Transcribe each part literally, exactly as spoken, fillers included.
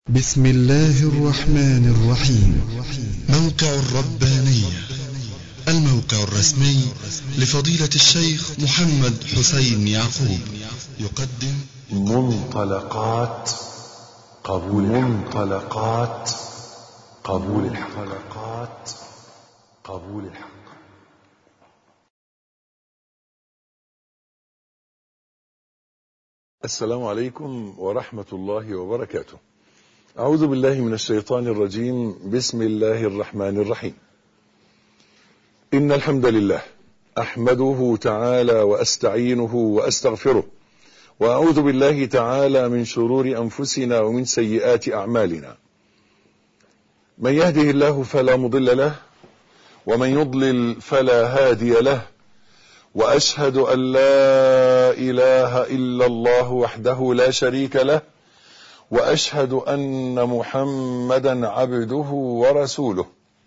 بسم الله الرحمن الرحيم. موقع الربانية، الموقع الرسمي لفضيلة الشيخ محمد حسين يعقوب، يقدم منطلقات قبول منطلقات قبول الحلقات قبول الحق. السلام عليكم ورحمة الله وبركاته. أعوذ بالله من الشيطان الرجيم. بسم الله الرحمن الرحيم. إن الحمد لله أحمده تعالى وأستعينه وأستغفره، وأعوذ بالله تعالى من شرور أنفسنا ومن سيئات أعمالنا. من يهده الله فلا مضل له، ومن يضلل فلا هادي له، وأشهد أن لا إله إلا الله وحده لا شريك له، وأشهد أن محمدا عبده ورسوله.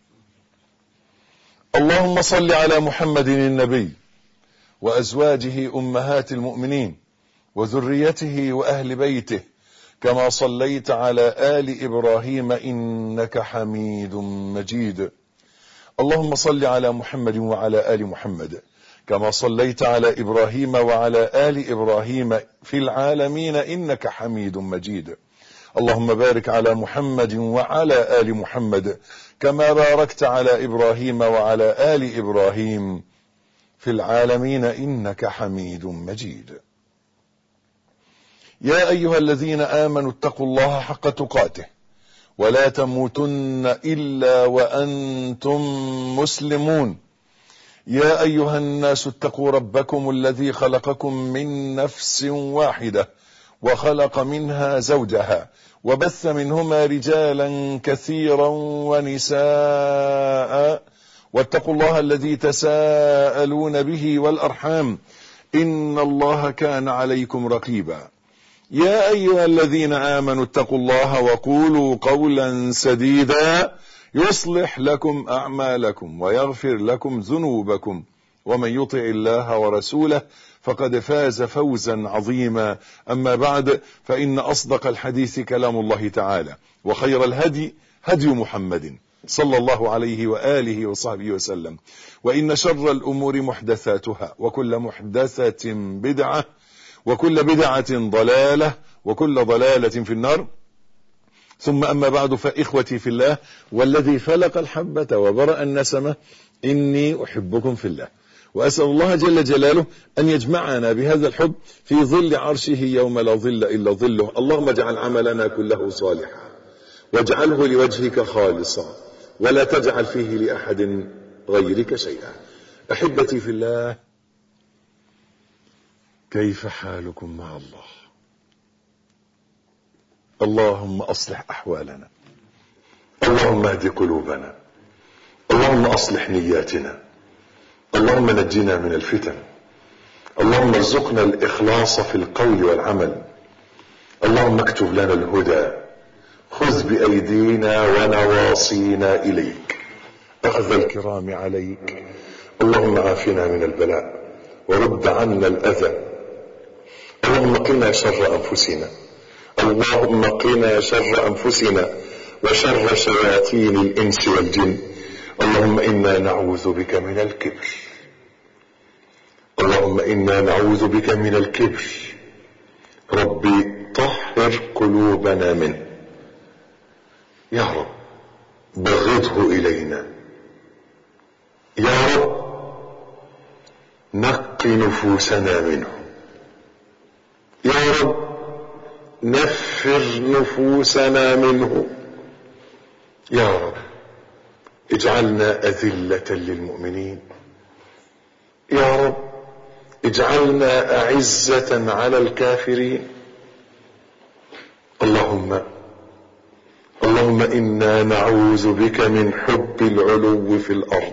اللهم صل على محمد النبي وأزواجه أمهات المؤمنين وذريته وأهل بيته، كما صليت على آل إبراهيم إنك حميد مجيد. اللهم صل على محمد وعلى آل محمد كما صليت على إبراهيم وعلى آل إبراهيم في العالمين إنك حميد مجيد. اللهم بارك على محمد وعلى آل محمد كما باركت على إبراهيم وعلى آل إبراهيم في العالمين إنك حميد مجيد. يا أيها الذين آمنوا اتقوا الله حق تقاته ولا تموتن إلا وأنتم مسلمون. يا أيها الناس اتقوا ربكم الذي خلقكم من نفس واحدة وخلق منها زوجها وبث منهما رجالا كثيرا ونساء، واتقوا الله الذي تساءلون به والأرحام إن الله كان عليكم رقيبا. يا أيها الذين آمنوا اتقوا الله وقولوا قولا سديدا يصلح لكم أعمالكم ويغفر لكم ذنوبكم، ومن يطع الله ورسوله فقد فاز فوزا عظيما. أما بعد، فإن أصدق الحديث كلام الله تعالى، وخير الهدي هدي محمد صلى الله عليه وآله وصحبه وسلم، وإن شر الأمور محدثاتها، وكل محدثة بدعة، وكل بدعة ضلالة، وكل ضلالة في النار. ثم أما بعد، فإخوتي في الله والذي فلق الحبة وبرأ النسمة، إني أحبكم في الله، وأسأل الله جل جلاله أن يجمعنا بهذا الحب في ظل عرشه يوم لا ظل إلا ظله. اللهم اجعل عملنا كله صالحا، واجعله لوجهك خالصا، ولا تجعل فيه لأحد غيرك شيئا. أحبتي في الله، كيف حالكم مع الله؟ اللهم أصلح أحوالنا، اللهم اهد قلوبنا، اللهم أصلح نياتنا، اللهم نجنا من الفتن، اللهم ارزقنا الإخلاص في القول والعمل، اللهم اكتب لنا الهدى، خذ بأيدينا ونواصينا إليك، أخذ الكرام عليك. اللهم عافنا من البلاء ورد عنا الأذى، اللهم قنا شر أنفسنا، اللهم قنا شر أنفسنا وشر شياطين الإنس والجن. اللهم إنا نعوذ بك من الكبر، اللهم إنا نعوذ بك من الكبر. ربي طهر قلوبنا منه، يا رب بغضه إلينا، يا رب نق نفوسنا منه، يا رب نفر نفوسنا منه، يا رب اجعلنا أذلة للمؤمنين، يا رب اجعلنا أعزة على الكافرين. اللهم اللهم إنا نعوذ بك من حب العلو في الأرض،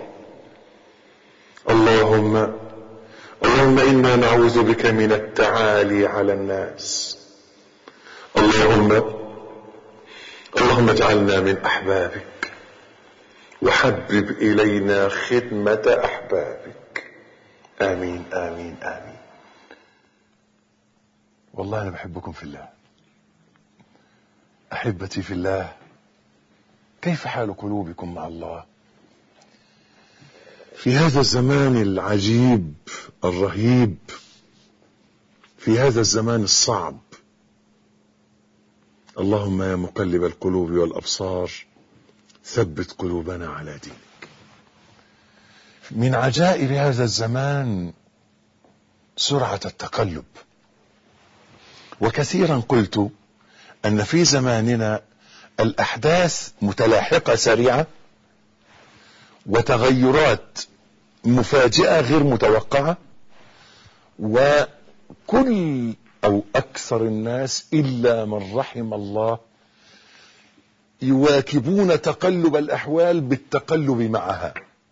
اللهم اللهم إنا نعوذ بك من التعالي على الناس، اللهم اللهم اجعلنا من أحبابك، وحبب إلينا خدمة أحبابك. آمين آمين آمين. والله أنا بحبكم في الله. أحبتي في الله، كيف حال قلوبكم مع الله في هذا الزمان العجيب الرهيب، في هذا الزمان الصعب؟ اللهم يا مقلب القلوب والأبصار ثبت قلوبنا على دينك. من عجائب هذا الزمان سرعة التقلب، وكثيرا قلت أن في زماننا الأحداث متلاحقة سريعة، وتغيرات مفاجئة غير متوقعة، وكل أو أكثر الناس إلا من رحم الله يواكبون تقلب الأحوال بالتقلب معها.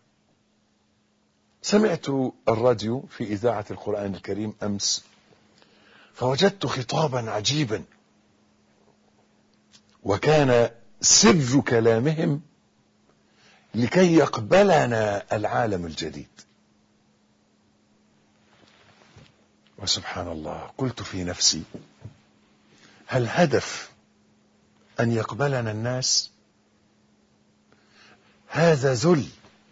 سمعت الراديو في إذاعة القرآن الكريم أمس، فوجدت خطابا عجيبا، وكان سر كلامهم لكي يقبلنا العالم الجديد. وسبحان الله، قلت في نفسي: هل هدف أن يقبلنا الناس؟ هذا ذل،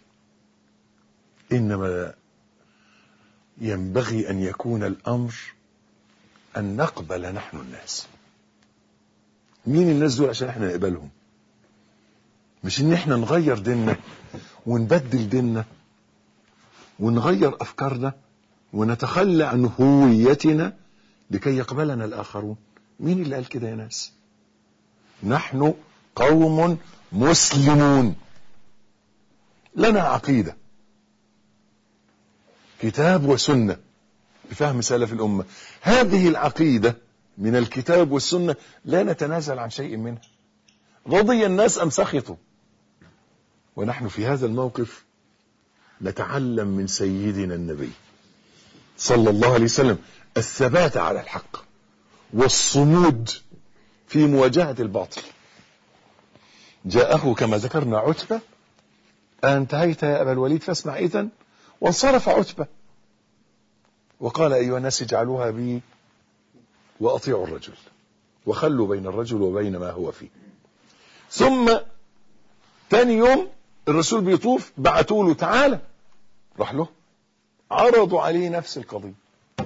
إنما ينبغي أن يكون الأمر أن نقبل نحن الناس. مين الناس دول عشان احنا نقبلهم؟ مش ان احنا نغير ديننا ونبدل ديننا ونغير أفكارنا ونتخلى عن هويتنا لكي يقبلنا الآخرون. مين اللي قال كده يا ناس؟ نحن قوم مسلمون، لنا عقيدة، كتاب وسنة بفهم سلف الأمة. هذه العقيدة من الكتاب والسنة لا نتنازل عن شيء منها، رضي الناس أم سخطوا. ونحن في هذا الموقف نتعلم من سيدنا النبي صلى الله عليه وسلم الثبات على الحق والصمود في مواجهة الباطل. جاءه كما ذكرنا عتبة: أنتهيت يا أبا الوليد فاسمع إذن. وانصرف عتبة وقال: أيها الناس اجعلوها بي وأطيعوا الرجل وخلوا بين الرجل وبين ما هو فيه. ثم تاني يوم الرسول بيطوف، بعتوا له: تعالى. راح له، عرضوا عليه نفس القضية،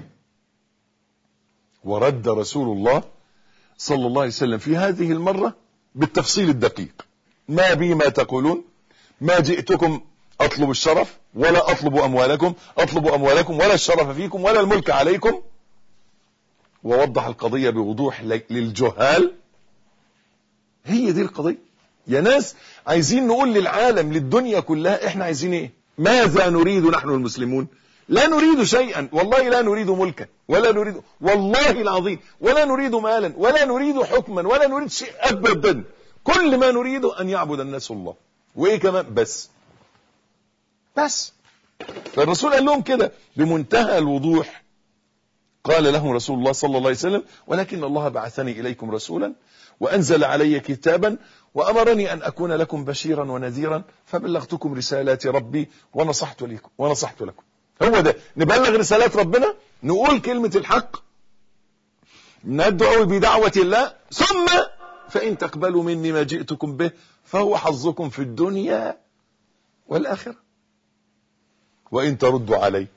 ورد رسول الله صلى الله عليه وسلم في هذه المرة بالتفصيل الدقيق: ما بي ما تقولون، ما جئتكم أطلب الشرف ولا أطلب أموالكم، أطلب أموالكم ولا الشرف فيكم ولا الملك عليكم. ووضح القضية بوضوح للجهال. هي دي القضية يا ناس. عايزين نقول للعالم، للدنيا كلها، احنا عايزين ايه؟ ماذا نريد نحن المسلمون؟ لا نريد شيئا، والله لا نريد ملكا، ولا نريد، والله العظيم، ولا نريد مالا، ولا نريد حكما، ولا نريد شيء أبدا. كل ما نريد أن يعبد الناس الله. وإيه كمان؟ بس بس فالرسول قال لهم كده بمنتهى الوضوح. قال لهم رسول الله صلى الله عليه وسلم: ولكن الله بعثني إليكم رسولا وأنزل علي كتابا وأمرني أن أكون لكم بشيرا ونذيرا فبلغتكم رسالات ربي ونصحت لكم ونصحت لكم. هو ده، نبلغ رسالات ربنا، نقول كلمة الحق، ندعو بدعوة الله، ثم فإن تقبلوا مني ما جئتكم به فهو حظكم في الدنيا والآخرة، وإن تردوا علي.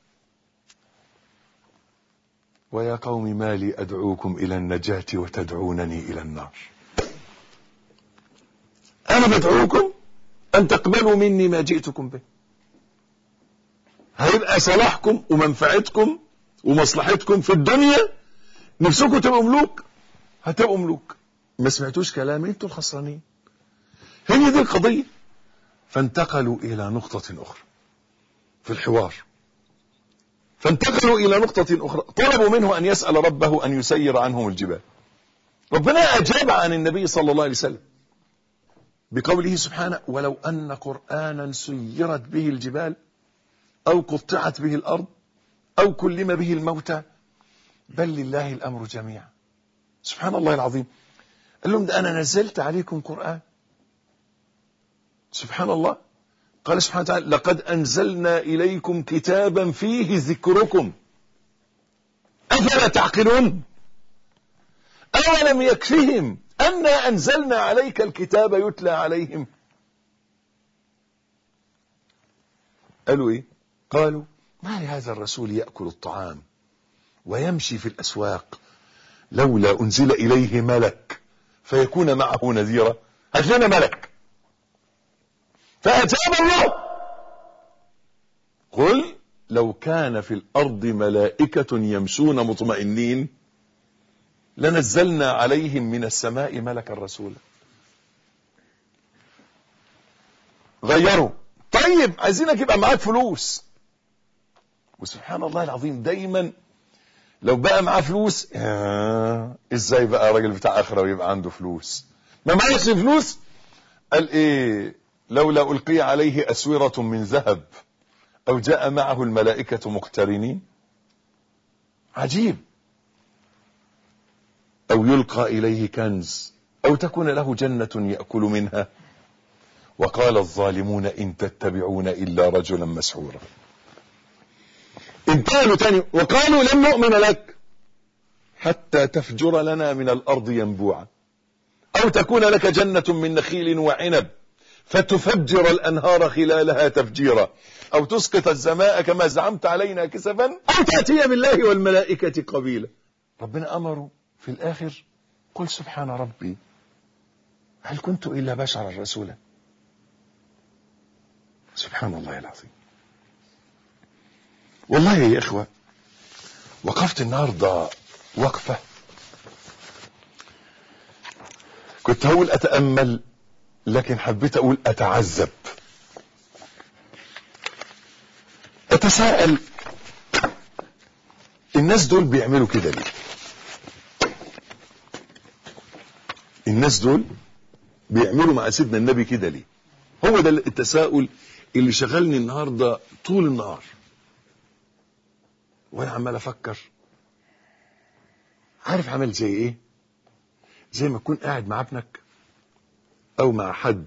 ويا قوم ما لي أدعوكم إلى النجاة وتدعونني إلى النار. أنا بدعوكم أن تقبلوا مني ما جئتكم به. هيبقى صلاحكم ومنفعتكم ومصلحتكم في الدنيا. نفسكم تبقوا ملوك، هتبقوا ملوك. ما سمعتوش كلامي، انتوا الخسرانين. هي دي القضية. فانتقلوا إلى نقطة أخرى في الحوار، فانتقلوا إلى نقطة أخرى. طلبوا منه أن يسأل ربه أن يسير عنهم الجبال. ربنا أجاب عن النبي صلى الله عليه وسلم بقوله سبحانه: ولو أن قرآنا سيرت به الجبال أو قطعت به الأرض أو كلم به الموتى بل لله الأمر جميعا. سبحان الله العظيم. قال لهم: ده أنا نزلت عليكم قرآن. سبحان الله. قال سبحانه وتعالى: لقد أنزلنا إليكم كتابا فيه ذكركم أفلا تعقلون. أولم يكفهم أنا أنزلنا عليك الكتاب يتلى عليهم. قالوا إيه؟ قالوا ما لهذا الرسول يأكل الطعام ويمشي في الأسواق لولا أنزل إليه ملك فيكون معه نذيرا. هات لنا ملك. فأجاب الله قل لو كان في الأرض ملائكة يمشون مطمئنين لنزلنا عليهم من السماء ملكا رسولا. غيروا. طيب عايزينك يبقى معاك فلوس. وسبحان الله العظيم دايما لو بقى معاه فلوس آه ازاي بقى راجل بتاع اخره ويبقى عنده فلوس؟ ما معيش فلوس. قال ايه؟ لولا القي عليه اسوره من ذهب او جاء معه الملائكه مقترنين. عجيب. او يلقى اليه كنز او تكون له جنه ياكل منها وقال الظالمون ان تتبعون الا رجلا مسحورا. انتقلوا تاني وقالوا لن نؤمن لك حتى تفجر لنا من الارض ينبوعا او تكون لك جنة من نخيل وعنب فتفجر الانهار خلالها تفجيرا او تسقط السماء كما زعمت علينا كسفا او تأتي بالله والملائكة قبيلا. ربنا امره في الاخر قل سبحان ربي هل كنت الا بشرا رسولا. سبحان الله العظيم. والله يا اخوة وقفت النهاردة وقفة كنت هقول اتأمل لكن حبيت اقول اتعذب. اتساءل الناس دول بيعملوا كده ليه؟ الناس دول بيعملوا مع سيدنا النبي كده ليه؟ هو ده التساؤل اللي شغلني النهاردة طول النهار وانا عمال افكر. عارف عمل زي ايه؟ زي ما تكون قاعد مع ابنك او مع حد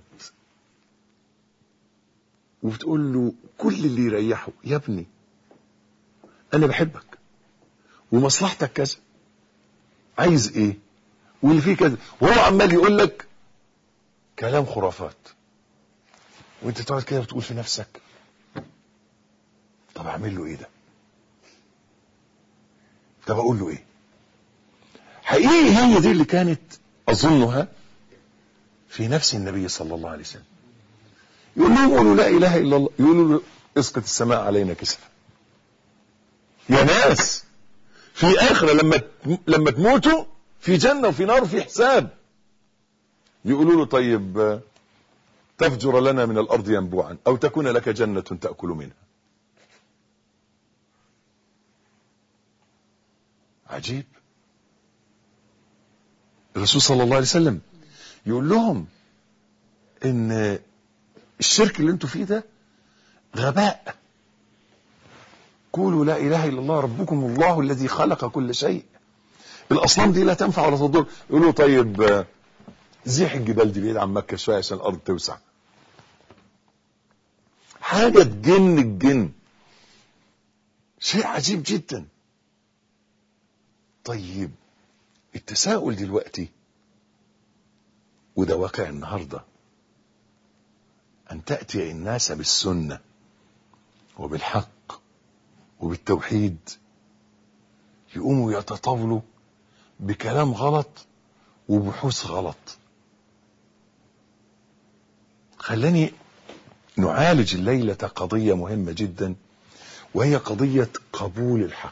وبتقول له كل اللي يريحه يا ابني انا بحبك ومصلحتك كذا عايز ايه واللي فيه كذا وهو عمال يقول لك كلام خرافات وانت تقعد كده بتقول في نفسك طب اعمل له ايه ده؟ طب اقول له ايه؟ حقيقي هي دي اللي كانت اظنها في نفس النبي صلى الله عليه وسلم. يقول لهم قولوا لا اله الا الله يقولوا له اسقط السماء علينا كسفا. يا ناس في اخره لما لما تموتوا في جنه وفي نار وفي حساب. يقولوا له طيب تفجر لنا من الارض ينبوعا او تكون لك جنه تاكل منها. عجيب. الرسول صلى الله عليه وسلم يقول لهم ان الشرك اللي انتوا فيه ده غباء. قولوا لا اله الا الله ربكم الله الذي خلق كل شيء. الاصنام دي لا تنفع ولا تضر. يقولوا طيب زيح الجبال دي بعيد عن مكه شويه عشان الارض توسع. حاجه تجن الجن. شيء عجيب جدا. طيب التساؤل دلوقتي وده واقع النهارده ان تأتي الناس بالسنة وبالحق وبالتوحيد يقوموا يتطاولوا بكلام غلط وبحوث غلط. خلاني نعالج الليلة قضية مهمة جدا وهي قضية قبول الحق.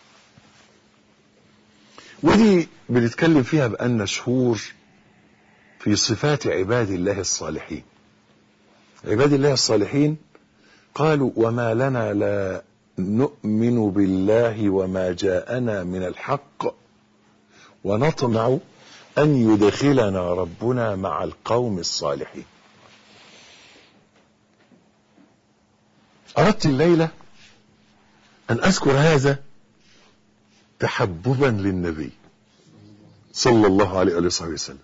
ودي بنتكلم فيها بأن شهور في صفات عباد الله الصالحين. عباد الله الصالحين قالوا وما لنا لا نؤمن بالله وما جاءنا من الحق ونطمع أن يدخلنا ربنا مع القوم الصالحين. أردت الليلة أن أذكر هذا تحببا للنبي صلى الله عليه وصحبه وسلم.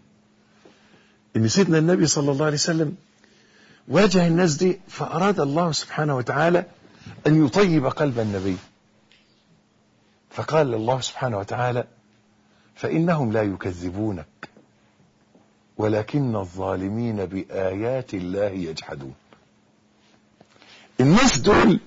إن سيدنا النبي صلى الله عليه وسلم واجه الناس دي فأراد الله سبحانه وتعالى أن يطيب قلب النبي فقال الله سبحانه وتعالى فإنهم لا يكذبونك ولكن الظالمين بآيات الله يجحدون. الناس دول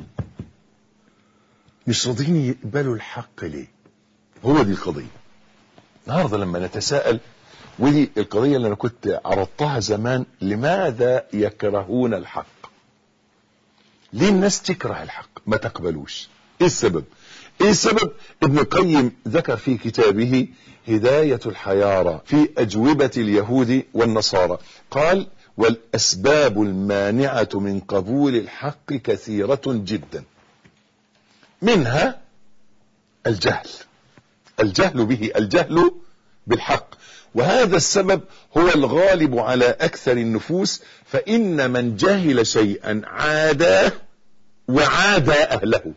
مش راضين يقبلوا الحق ليه؟ هو دي القضية. النهارده لما نتساءل، ودي القضية اللي انا كنت عرضتها زمان، لماذا يكرهون الحق؟ ليه الناس تكره الحق ما تقبلوش؟ ايه السبب؟ ايه السبب؟ ابن القيم ذكر في كتابه هداية الحيارى في أجوبة اليهود والنصارى، قال: والأسباب المانعة من قبول الحق كثيرة جدا، منها الجهل، الجهل به، الجهل بالحق، وهذا السبب هو الغالب على أكثر النفوس، فإن من جهل شيئا عاداه وعادى أهله.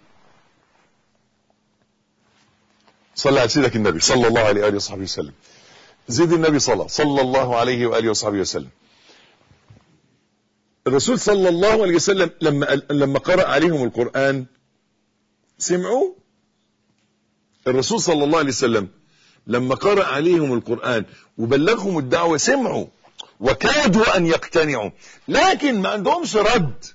صلى على سيدك النبي صلى الله عليه وآله وصحبه وسلم. زيد النبي صلى صلى الله عليه وآله وصحبه وسلم. الرسول صلى الله عليه وسلم لما لما قرأ عليهم القرآن سمعوا. الرسول صلى الله عليه وسلم لما قرأ عليهم القرآن وبلغهم الدعوة سمعوا وكادوا أن يقتنعوا، لكن ما عندهمش رد.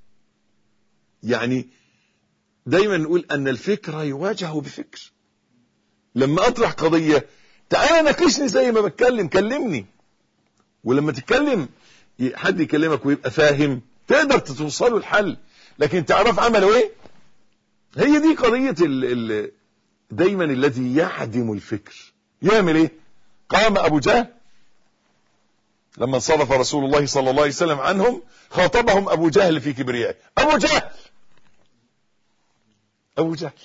يعني دايما نقول أن الفكر يواجه بفكر. لما أطرح قضية، تعالى ناقشني زي ما بتكلم، كلمني، ولما تتكلم حد يكلمك ويبقى فاهم تقدر توصلوا الحل. لكن تعرف عملوا ايه؟ هي دي قضية ال ال دايما الذي يعدم الفكر يعمل ايه؟ قام ابو جهل لما انصرف رسول الله صلى الله عليه وسلم عنهم، خاطبهم ابو جهل في كبريائه. ابو جهل ابو جهل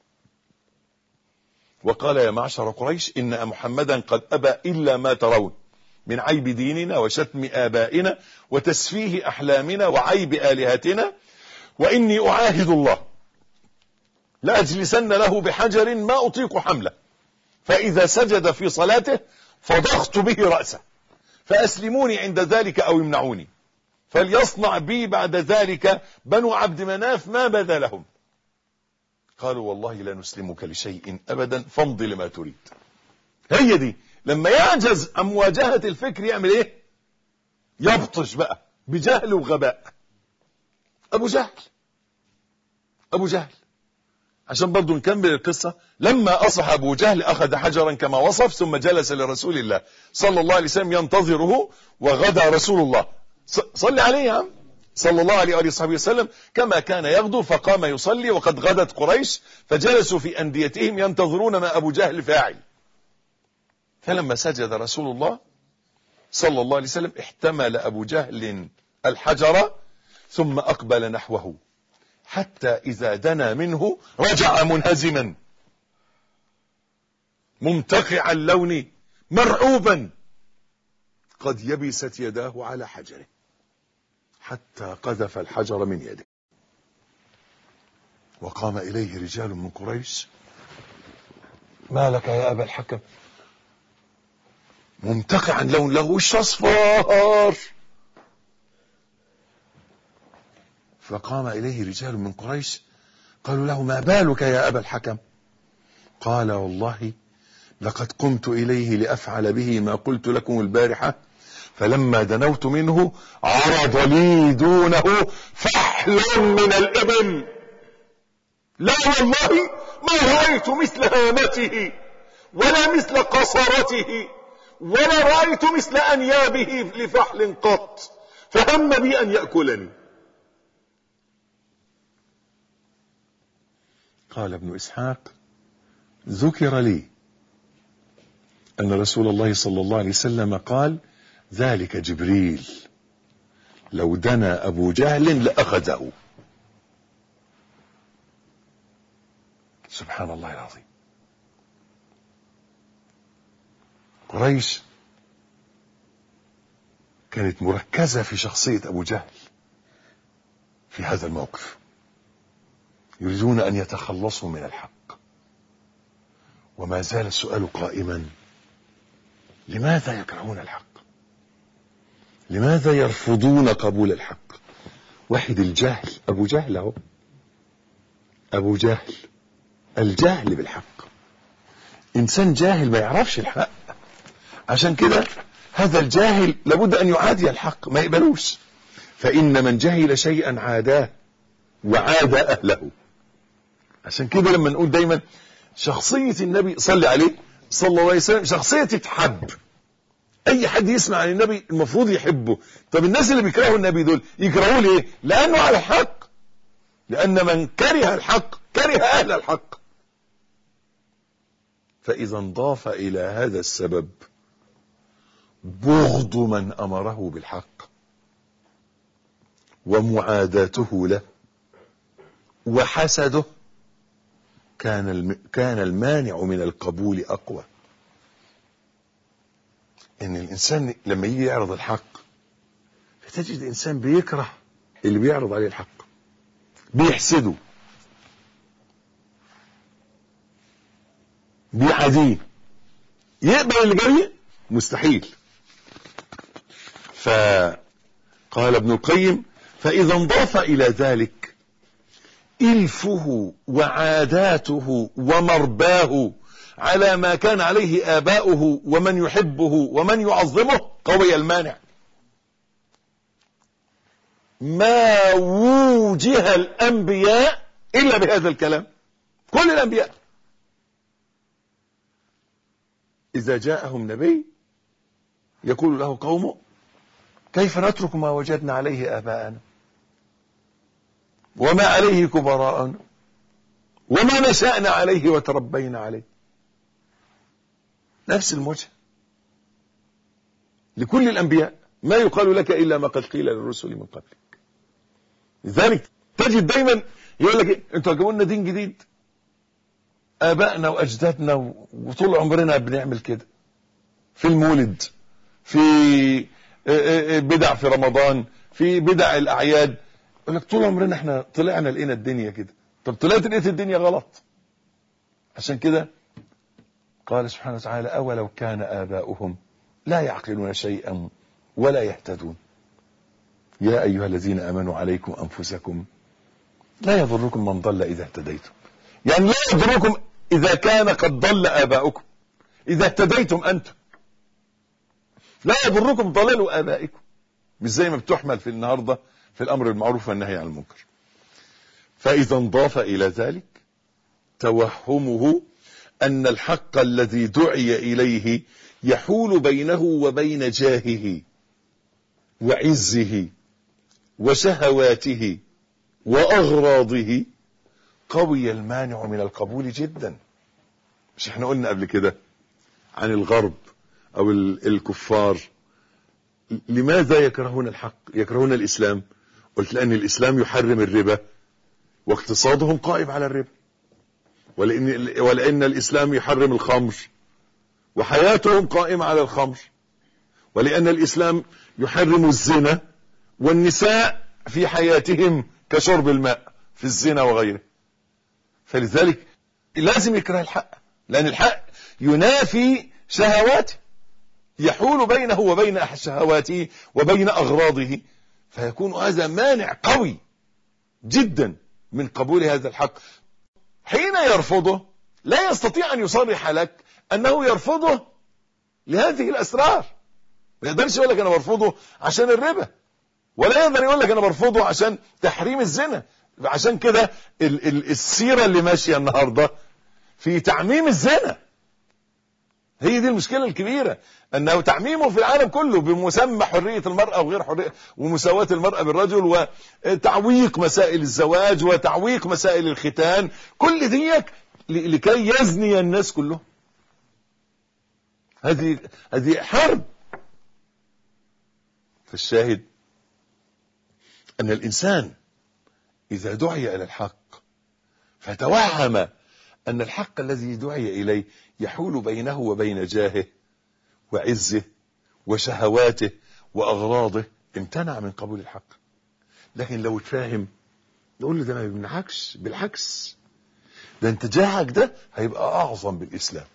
وقال: يا معشر قريش، ان محمدا قد ابى الا ما ترون من عيب ديننا وشتم آبائنا وتسفيه أحلامنا وعيب آلهتنا، وإني أعاهد الله لأجلسن له بحجر ما أطيق حمله، فإذا سجد في صلاته فضغت به رأسه، فأسلموني عند ذلك أو يمنعوني، فليصنع بي بعد ذلك بنو عبد مناف ما بدا لهم. قالوا: والله لا نسلمك لشيء أبدا، فامض لما تريد. هي دي لما يعجز عن مواجهة الفكر يعمل ايه؟ يبطش بقى بجهل وغباء. ابو جهل ابو جهل عشان برضو نكمل القصة. لما اصبح ابو جهل اخذ حجرا كما وصف، ثم جلس لرسول الله صلى الله عليه وسلم ينتظره، وغدا رسول الله صلى عليه يا عم صلى الله عليه وآله وصحبه وسلم كما كان يغدو، فقام يصلي وقد غدت قريش، فجلسوا في أنديتهم ينتظرون ما ابو جهل فاعل. فلما سجد رسول الله صلى الله عليه وسلم احتمل أبو جهل الحجر ثم أقبل نحوه، حتى إذا دنا منه رجع منهزما ممتقع اللون مرعوبا، قد يبست يداه على حجره، حتى قذف الحجر من يده. وقام إليه رجال من قريش: ما لك يا أبا الحكم؟ ممتقعا لون، له وش اصفر. فقام اليه رجال من قريش قالوا له: ما بالك يا ابا الحكم؟ قال: والله لقد قمت اليه لافعل به ما قلت لكم البارحه، فلما دنوت منه عرض لي دونه فحلا من الابل، لا والله ما رايت مثل هامته ولا مثل قصرته ولا رأيت مثل أنيابه لفحل قط، فهم بي أن يأكلني. قال ابن إسحاق: ذكر لي أن رسول الله صلى الله عليه وسلم قال: ذلك جبريل، لو دنا أبو جهل لأخذه. سبحان الله العظيم. قريش كانت مركزة في شخصية أبو جهل في هذا الموقف، يريدون أن يتخلصوا من الحق. وما زال السؤال قائما: لماذا يكرهون الحق؟ لماذا يرفضون قبول الحق؟ واحد الجهل، أبو جهل أهو، أبو جهل، الجهل بالحق. إنسان جاهل ما يعرفش الحق، عشان كده هذا الجاهل لابد أن يعادي الحق، ما يقبلوش. فإن من جهل شيئا عاداه وعاد أهله. عشان كده لما نقول دايما شخصية النبي صلى عليه صلى الله عليه وسلم شخصية تتحب. أي حد يسمع عن النبي المفروض يحبه. طب الناس اللي بيكرهوا النبي دول يكرهوه ليه؟ لأنه على الحق. لأن من كره الحق كره أهل الحق. فإذا انضاف إلى هذا السبب بغض من أمره بالحق ومعاداته له وحسده، كان كان المانع من القبول أقوى. إن الإنسان لما يجي يعرض الحق فتجد الإنسان بيكره اللي بيعرض عليه الحق، بيحسده، بيعاديه، يقبل اللي جاي مستحيل. فقال ابن القيم: فإذا انضاف إلى ذلك إلفه وعاداته ومرباه على ما كان عليه آباؤه ومن يحبه ومن يعظمه، قوي المانع. ما وجه الأنبياء إلا بهذا الكلام، كل الأنبياء إذا جاءهم نبي يقول له قومه: كيف نترك ما وجدنا عليه آباءنا وما عليه كبراءنا وما نشأنا عليه وتربينا عليه. نفس الموجه لكل الأنبياء، ما يقال لك إلا ما قد قيل للرسل من قبلك. لذلك تجد دايما يقول لك: انتوا هتجيبوا لنا دين جديد، آبائنا وأجدادنا وطول عمرنا بنعمل كده، في المولد، في بدع في رمضان، في بدع الأعياد. يقول لك طول عمرنا احنا طلعنا لقينا الدنيا كده. طب طلعت لقيت الدنيا غلط. عشان كده قال سبحانه وتعالى: أولو كان آباؤهم لا يعقلون شيئا ولا يهتدون. يا أيها الذين آمنوا عليكم أنفسكم لا يضركم من ضل إذا اهتديتم. يعني لا يضركم إذا كان قد ضل آباؤكم، إذا اهتديتم أنتم لا يضركم ضلال آبائكم. مش زي ما بتحمل في النهاردة في الأمر المعروف والنهي عن المنكر. فإذا انضاف إلى ذلك توهمه أن الحق الذي دعي إليه يحول بينه وبين جاهه وعزه وشهواته وأغراضه، قوي المانع من القبول جدا. مش احنا قلنا قبل كده عن الغرب أو الكفار لماذا يكرهون الحق، يكرهون الإسلام؟ قلت لأن الإسلام يحرم الربا واقتصادهم قائم على الربا، ولأن, ولأن الإسلام يحرم الخمر وحياتهم قائمة على الخمر، ولأن الإسلام يحرم الزنا والنساء في حياتهم كشرب الماء في الزنا وغيره. فلذلك لازم يكره الحق، لأن الحق ينافي شهواته، يحول بينه وبين شهواته وبين أغراضه، فيكون هذا مانع قوي جدا من قبول هذا الحق. حين يرفضه لا يستطيع أن يصرح لك أنه يرفضه لهذه الأسرار. ما يقدرش يقول لك أنا برفضه عشان الربا، ولا يقدر يقول لك أنا برفضه عشان تحريم الزنا. عشان كده ال ال السيرة اللي ماشية النهاردة في تعميم الزنا، هي دي المشكلة الكبيرة، أنه تعميمه في العالم كله بمسمى حرية المرأة وغير حرية ومساواة المرأة بالرجل وتعويق مسائل الزواج وتعويق مسائل الختان، كل ديك لكي يزني الناس كلهم. هذه هذه حرب. فالشاهد أن الإنسان إذا دعي إلى الحق فتوهم أن الحق الذي دعي إليه يحول بينه وبين جاهه وعزه وشهواته وأغراضه، امتنع من قبول الحق. لكن لو تفاهم نقول له ده ما بيمنعكش، بالعكس ده انت جاهك ده هيبقى أعظم بالإسلام،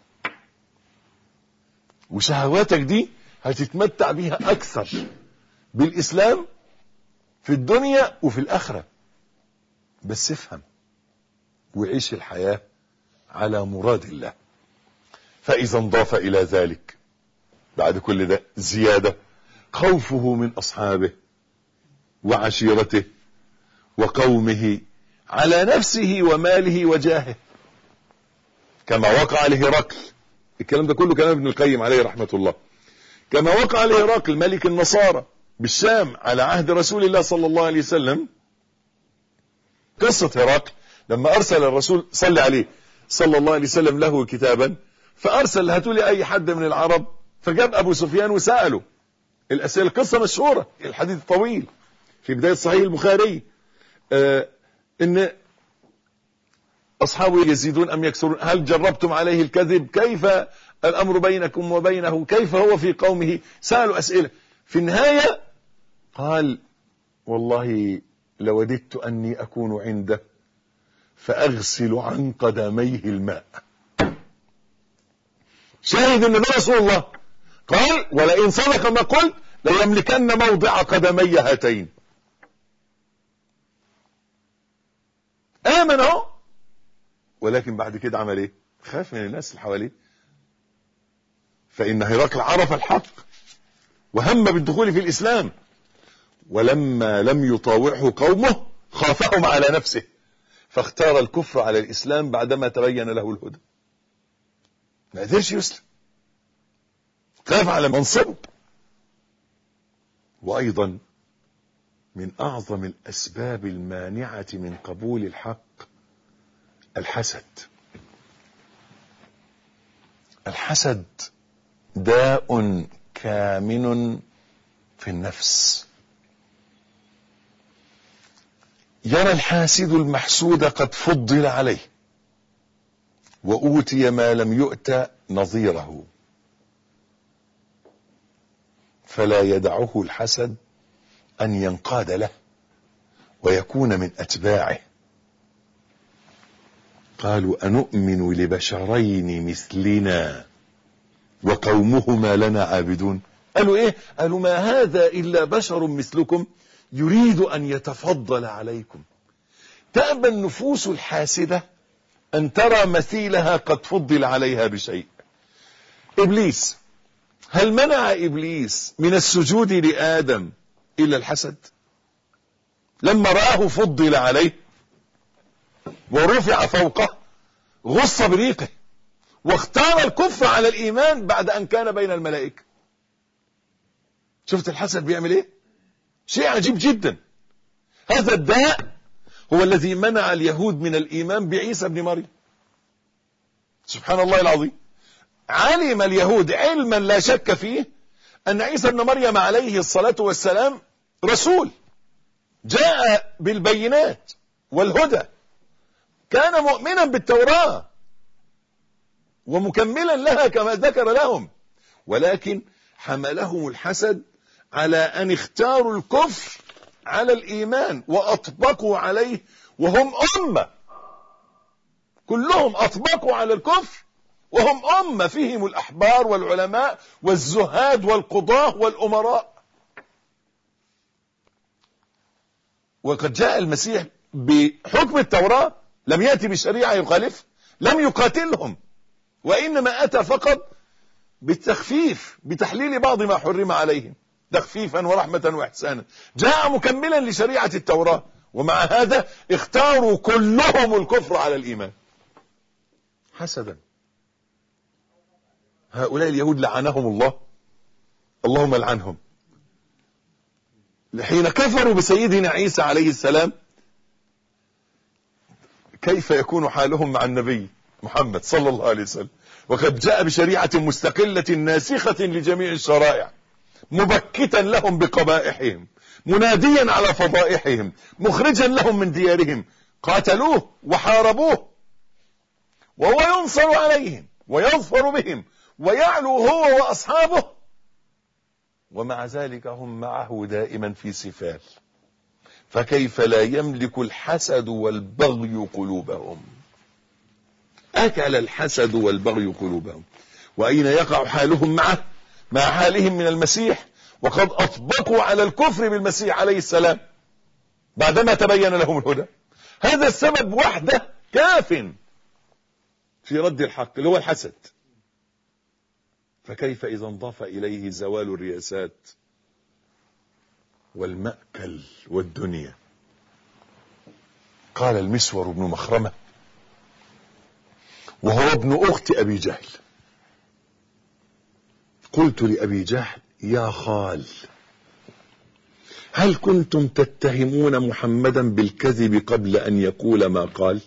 وشهواتك دي هتتمتع بيها أكثر بالإسلام في الدنيا وفي الآخرة. بس افهم وعيش الحياة على مراد الله. فإذا انضاف إلى ذلك بعد كل ده زيادة خوفه من أصحابه وعشيرته وقومه على نفسه وماله وجاهه، كما وقع لهرقل. الكلام ده كله كلام ابن القيم عليه رحمة الله. كما وقع لهرقل ملك النصارى بالشام على عهد رسول الله صلى الله عليه وسلم. قصة هرقل لما أرسل الرسول صلى عليه صلى الله عليه وسلم له كتابا، فأرسل هاتوا لي أي حد من العرب، فجاب أبو سفيان وسأله الأسئلة. القصة مشهورة، الحديث طويل في بداية صحيح البخاري، آه إن أصحابه يزيدون أم يكسرون، هل جربتم عليه الكذب، كيف الأمر بينكم وبينه، كيف هو في قومه، سألوا أسئلة. في النهاية قال والله لوددت أني أكون عنده فأغسل عن قدميه الماء. شاهد أن رسول الله قال ولئن صدق ما قلت ليملكن موضع قدمي هاتين. آمن اهو، ولكن بعد كده عمل ايه؟ خاف من الناس اللي حواليه. فإن هرقل عرف الحق وهم بالدخول في الإسلام، ولما لم يطاوعه قومه خافهم على نفسه فاختار الكفر على الإسلام بعدما تبين له الهدى. ما قدرش يسلم، خاف على منصبه. وأيضا من أعظم الأسباب المانعة من قبول الحق الحسد. الحسد داء كامن في النفس. يرى الحاسد المحسود قد فضل عليه وأوتي ما لم يؤت نظيره، فلا يدعه الحسد أن ينقاد له ويكون من أتباعه. قالوا أنؤمن لبشرين مثلنا وقومهما لنا عابدون. قالوا إيه؟ قالوا ما هذا إلا بشر مثلكم يريد أن يتفضل عليكم. تأبى النفوس الحاسدة أن ترى مثيلها قد فضل عليها بشيء. إبليس، هل منع إبليس من السجود لآدم إلا الحسد؟ لما رآه فضل عليه ورفع فوقه غص بريقه واختار الكفر على الإيمان بعد أن كان بين الملائكة. شفت الحسد بيعمل إيه؟ شيء عجيب جدا. هذا الداء هو الذي منع اليهود من الإيمان بعيسى بن مريم. سبحان الله العظيم. علم اليهود علما لا شك فيه أن عيسى بن مريم عليه الصلاة والسلام رسول جاء بالبينات والهدى، كان مؤمنا بالتوراة ومكملا لها كما ذكر لهم، ولكن حملهم الحسد على أن اختاروا الكفر على الإيمان وأطبقوا عليه وهم أمة، كلهم أطبقوا على الكفر وهم أمة فيهم الأحبار والعلماء والزهاد والقضاة والأمراء. وقد جاء المسيح بحكم التوراة، لم يأتي بشريعة يخالف، لم يقاتلهم، وإنما أتى فقط بالتخفيف بتحليل بعض ما حرم عليهم تخفيفا ورحمة وإحسانا. جاء مكملا لشريعة التوراة، ومع هذا اختاروا كلهم الكفر على الإيمان حسدا. هؤلاء اليهود لعنهم الله، اللهم لعنهم، حين كفروا بسيدنا عيسى عليه السلام. كيف يكون حالهم مع النبي محمد صلى الله عليه وسلم وقد جاء بشريعة مستقلة ناسخة لجميع الشرائع، مبكتا لهم بقبائحهم، مناديا على فضائحهم، مخرجا لهم من ديارهم. قاتلوه وحاربوه وهو ينصر عليهم ويظفر بهم ويعلو هو وأصحابه، ومع ذلك هم معه دائما في سفال. فكيف لا يملك الحسد والبغي قلوبهم؟ أكل الحسد والبغي قلوبهم. وأين يقع حالهم معه؟ مع حالهم من المسيح، وقد أطبقوا على الكفر بالمسيح عليه السلام بعدما تبين لهم الهدى. هذا السبب وحده كاف في رد الحق اللي هو الحسد. فكيف إذا انضاف إليه زوال الرياسات والمأكل والدنيا؟ قال المسور بن مخرمة وهو ابن أخت أبي جهل: قلت لأبي جهل: يا خال، هل كنتم تتهمون محمدا بالكذب قبل أن يقول ما قال؟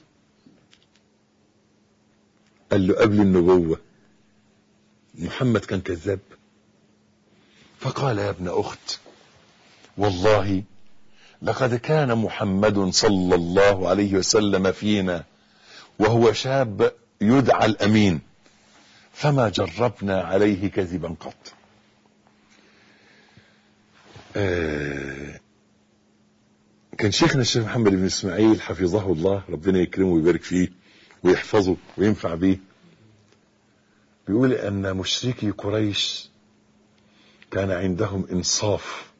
قال له: قبل النبوة محمد كان كذاب؟ فقال: يا ابن أخت، والله لقد كان محمد صلى الله عليه وسلم فينا وهو شاب يدعى الأمين، فما جربنا عليه كذبا قط. آه كان شيخنا الشيخ محمد بن إسماعيل حفظه الله، ربنا يكرمه ويبارك فيه ويحفظه وينفع به، بيقول أن مشركي قريش كان عندهم إنصاف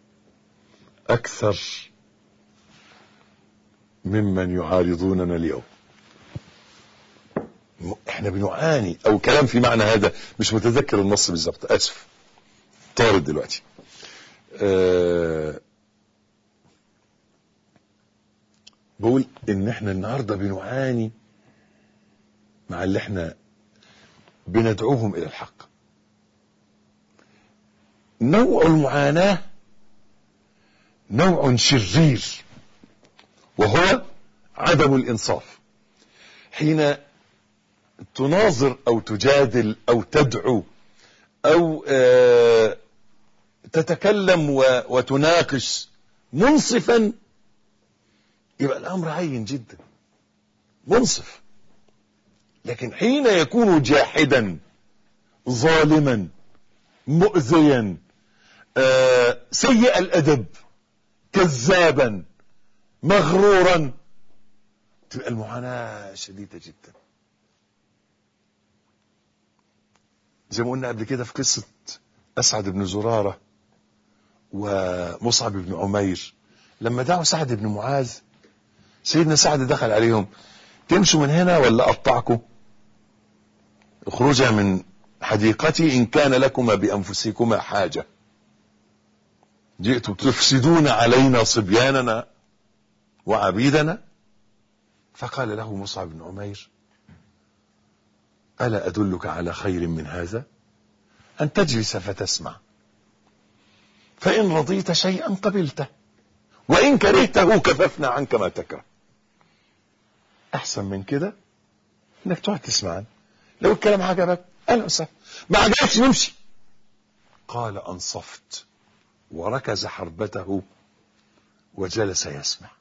أكثر ممن يعارضوننا اليوم. احنا بنعاني، او كلام في معنى هذا، مش متذكر النص بالظبط، اسف طارد دلوقتي. أه بقول ان احنا النهارده بنعاني مع اللي احنا بندعوهم الى الحق. نوع المعاناة نوع شرير، وهو عدم الانصاف. حين تناظر او تجادل او تدعو او آه تتكلم وتناقش منصفا، يبقى الامر هين جدا، منصف. لكن حين يكون جاحدا ظالما مؤذيا آه سيء الادب كذابا مغرورا، تبقى المعاناة شديدة جدا. زي ما قلنا قبل كده في قصة أسعد بن زرارة ومصعب بن عمير، لما دعوا سعد بن معاذ، سيدنا سعد دخل عليهم: تمشوا من هنا ولا أقطعكم؟ اخرجا من حديقتي إن كان لكما بأنفسكما حاجة، جئتم تفسدون علينا صبياننا وعبيدنا. فقال له مصعب بن عمير: ألا أدلك على خير من هذا؟ أن تجلس فتسمع، فإن رضيت شيئا قبلته، وإن كرهته كففنا عنك ما تكره. أحسن من كده إنك تقعد تسمع، لو الكلام عجبك أهلا وسهلا، ما عجبكش نمشي. قال: أنصفت، وركز حربته وجلس يسمع.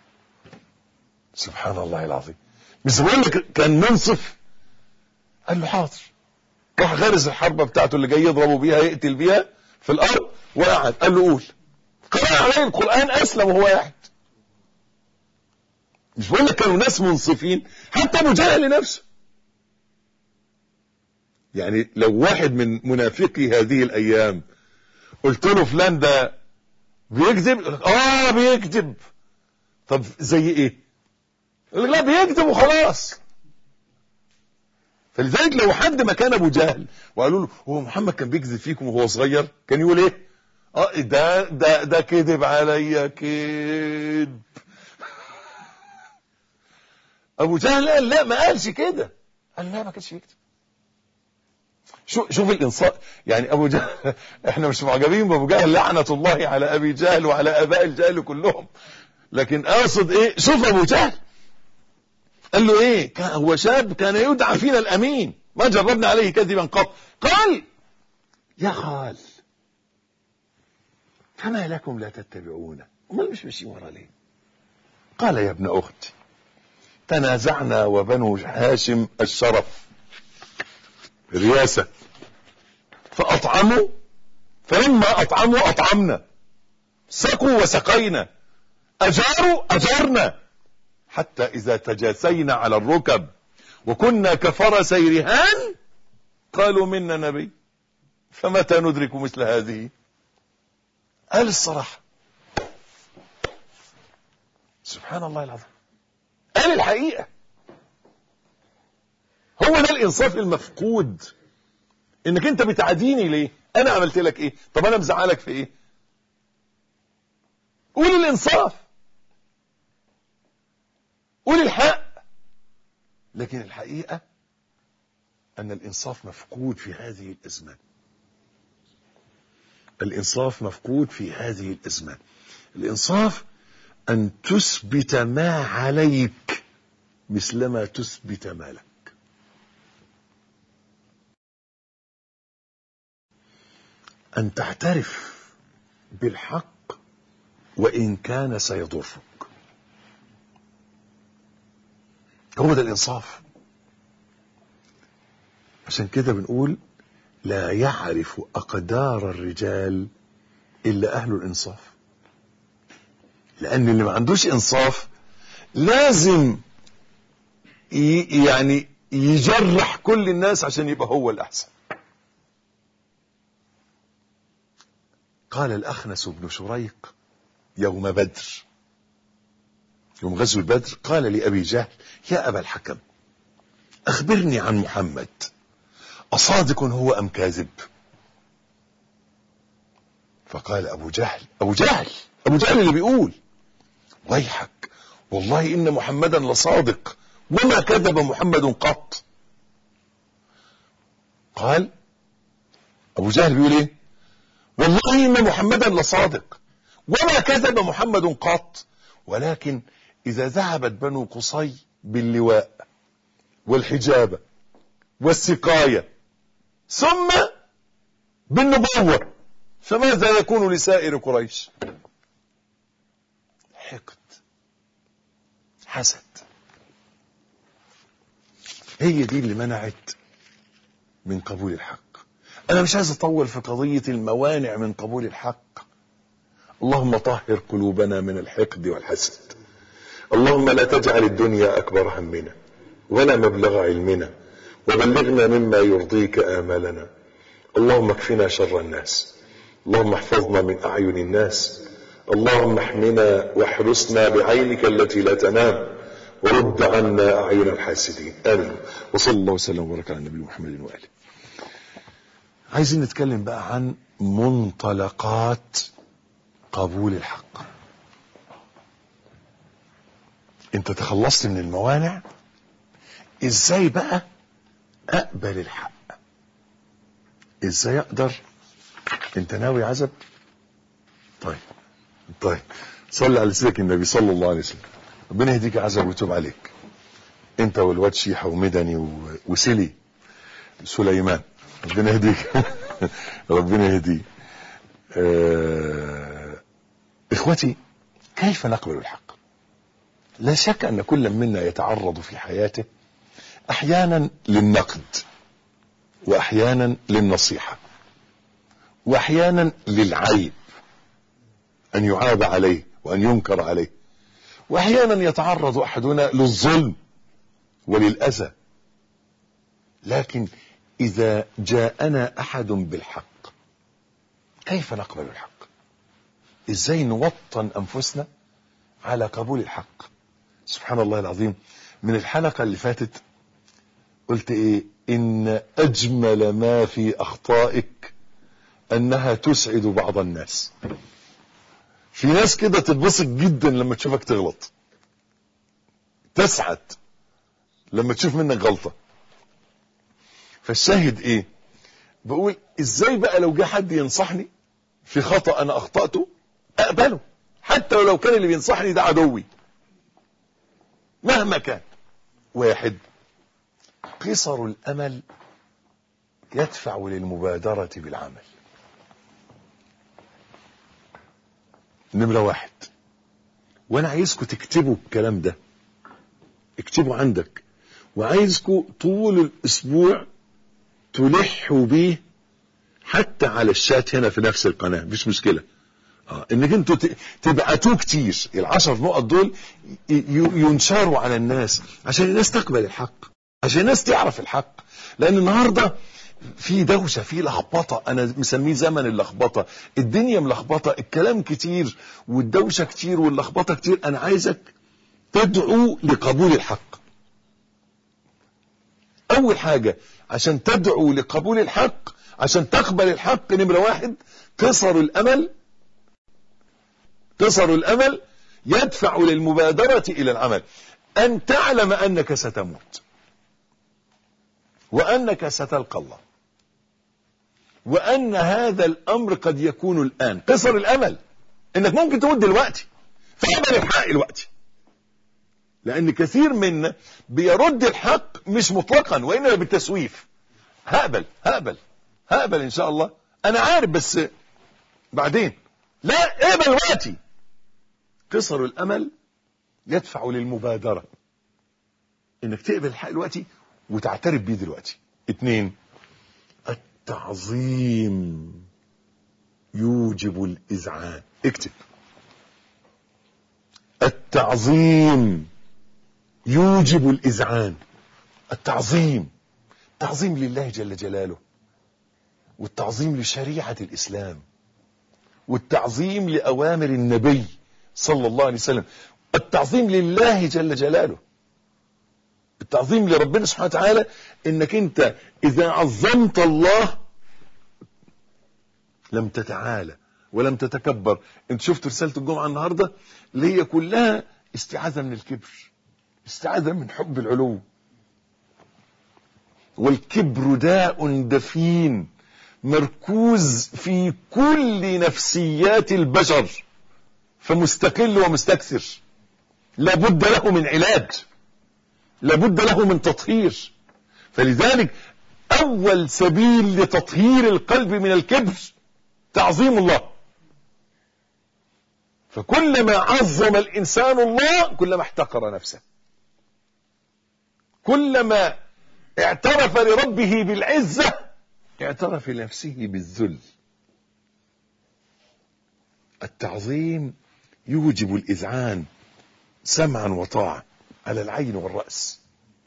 سبحان الله العظيم. مش بقول لك كان منصف؟ قال له حاضر، راح غارز الحربة بتاعته اللي جاي يضربه بيها يقتل بيها في الأرض، وقعد قال له: قول. قرأ عليه القرآن، أسلم وهو قاعد. مش بقول لك كانوا ناس منصفين، حتى أبو جهل نفسه. يعني لو واحد من منافقي هذه الأيام قلت له فلان ده بيكذب، اه بيكذب، طب زي ايه؟ يقول لك لا بيكذب وخلاص. فلذلك لو حد مكان ابو جهل وقالوا له هو محمد كان بيكذب فيكم وهو صغير، كان يقول ايه؟ اه ده ده ده كذب عليا كذب. ابو جهل قال لا، ما قالش كده، قال لا ما كانش بيكذب. شوف شوف الانصاف. يعني ابو جهل، احنا مش معجبين بابو جهل، لعنة الله على ابي جهل وعلى اباء الجهل كلهم، لكن اقصد ايه؟ شوف ابو جهل قال له ايه؟ كان هو شاب كان يدعى فينا الامين، ما جربنا عليه كذبا قط. قال: يا خال، فما لكم لا تتبعون؟ امال مش ماشيين ورا ليه؟ قال: يا ابن اختي، تنازعنا وبنو هاشم الشرف الرياسة، فأطعموا، فلما أطعموا أطعمنا، سقوا وسقينا، أجاروا أجرنا، حتى إذا تجاسينا على الركب وكنا كفرسي رهان قالوا منا نبي، فمتى ندرك مثل هذه؟ قال الصراحة. سبحان الله العظيم، قال الحقيقة. هو ده الإنصاف المفقود انك انت بتعاديني ليه؟ انا عملت لك ايه؟ طب انا مزعلك في ايه؟ قول الانصاف، قول الحق. لكن الحقيقة ان الانصاف مفقود في هذه الازمان. الانصاف مفقود في هذه الازمان. الانصاف ان تثبت ما عليك مثلما تثبت ما لك. ان تعترف بالحق وان كان سيضرك. هو ده الانصاف. عشان كده بنقول لا يعرف اقدار الرجال الا اهل الانصاف. لان اللي ما عندوش انصاف لازم يعني يجرح كل الناس عشان يبقى هو الاحسن. قال الاخنس بن شريق يوم بدر، يوم غزوة بدر، قال لأبي جهل يا أبا الحكم أخبرني عن محمد، أصادق هو أم كاذب؟ فقال أبو جهل أبو جهل أبو جهل اللي بيقول ويحك والله إن محمدا لصادق وما كذب محمد قط. قال أبو جهل بيقول إيه؟ والله إن محمدا لصادق وما كذب محمد قط، ولكن إذا ذهبت بنو قصي باللواء والحجابة والسقاية ثم بالنبوة فماذا يكون لسائر قريش؟ حقد، حسد. هي دي اللي منعت من قبول الحق. أنا مش عايز أطول في قضية الموانع من قبول الحق. اللهم طهر قلوبنا من الحقد والحسد. اللهم لا تجعل الدنيا أكبر همنا ولا مبلغ علمنا وبلغنا مما يرضيك آمالنا. اللهم اكفنا شر الناس. اللهم احفظنا من أعين الناس. اللهم احمنا واحرسنا بعينك التي لا تنام ورد عنا أعين الحاسدين. آمين. وصلى الله وسلم وبارك على النبي محمد وآله. عايزين نتكلم بقى عن منطلقات قبول الحق. انت تخلصت من الموانع، ازاي بقى اقبل الحق؟ ازاي اقدر؟ انت ناوي عزب؟ طيب طيب صلي على سيدك النبي صلى الله عليه وسلم. ربنا يهديك عزب ويتوب عليك انت والواد شيحة ومدني وسلي سليمان. ربنا يهديك. ربنا يهديك. اه... اخوتي، كيف نقبل الحق؟ لا شك ان كل منا يتعرض في حياته احيانا للنقد واحيانا للنصيحة واحيانا للعيب، ان يعاب عليه وان ينكر عليه، واحيانا يتعرض احدنا للظلم وللأذى. لكن اذا جاءنا احد بالحق كيف نقبل الحق؟ ازاي نوطن انفسنا على قبول الحق؟ سبحان الله العظيم. من الحلقة اللي فاتت قلت ايه؟ ان اجمل ما في اخطائك انها تسعد بعض الناس. في ناس كده تتبسط جدا لما تشوفك تغلط، تسعد لما تشوف منك غلطة. فالشاهد ايه؟ بقول ازاي بقى لو جه حد ينصحني في خطأ انا اخطأته اقبله، حتى ولو كان اللي بينصحني ده عدوي مهما كان. واحد، قصر الامل يدفع للمبادرة بالعمل. نمرة واحد، وانا عايزكم تكتبوا الكلام ده، اكتبوا عندك، وعايزكم طول الاسبوع تلحوا بيه حتى على الشات هنا في نفس القناة، مش مشكلة. اه انك انتوا تبعتوه كتير، العشر نقط دول ينشروا على الناس عشان الناس تقبل الحق، عشان الناس تعرف الحق. لان النهاردة في دوشة، في لخبطة، انا مسميه زمن اللخبطة. الدنيا ملخبطة، الكلام كتير والدوشة كتير واللخبطة كتير. انا عايزك تدعو لقبول الحق. اول حاجة عشان تدعو لقبول الحق، عشان تقبل الحق، نمرة واحد قصر الامل. قصر الامل يدفع للمبادرة الى العمل. ان تعلم انك ستموت، وانك ستلقى الله، وان هذا الامر قد يكون الان. قصر الامل انك ممكن تموت دلوقتي، فقبل الحق دلوقتي، لان كثير منا بيرد الحق مش مطلقا وانما بالتسويف. هقبل هقبل هقبل ان شاء الله، انا عارف بس بعدين. لا، اقبل وقتي. قصر الامل يدفع للمبادرة، انك تقبل الحق دلوقتي وتعترف بيه دلوقتي. اتنين، التعظيم يوجب الإذعان. اكتب: التعظيم يوجب الإذعان. التعظيم، تعظيم لله جل جلاله، والتعظيم لشريعة الإسلام، والتعظيم لأوامر النبي صلى الله عليه وسلم، التعظيم لله جل جلاله، التعظيم لربنا سبحانه وتعالى. انك انت اذا عظمت الله لم تتعالى ولم تتكبر. انت شفت رسالة الجمعة النهاردة اللي هي كلها استعاذة من الكبر، استعاذة من حب العلو. والكبر داء دفين مركوز في كل نفسيات البشر، فمستقل ومستكثر، لابد له من علاج، لابد له من تطهير. فلذلك اول سبيل لتطهير القلب من الكبر تعظيم الله. فكلما عظم الانسان الله كلما احتقر نفسه، كلما اعترف لربه بالعزة اعترف لنفسه بالذل. التعظيم يوجب الإذعان سمعا وطاعة على العين والرأس.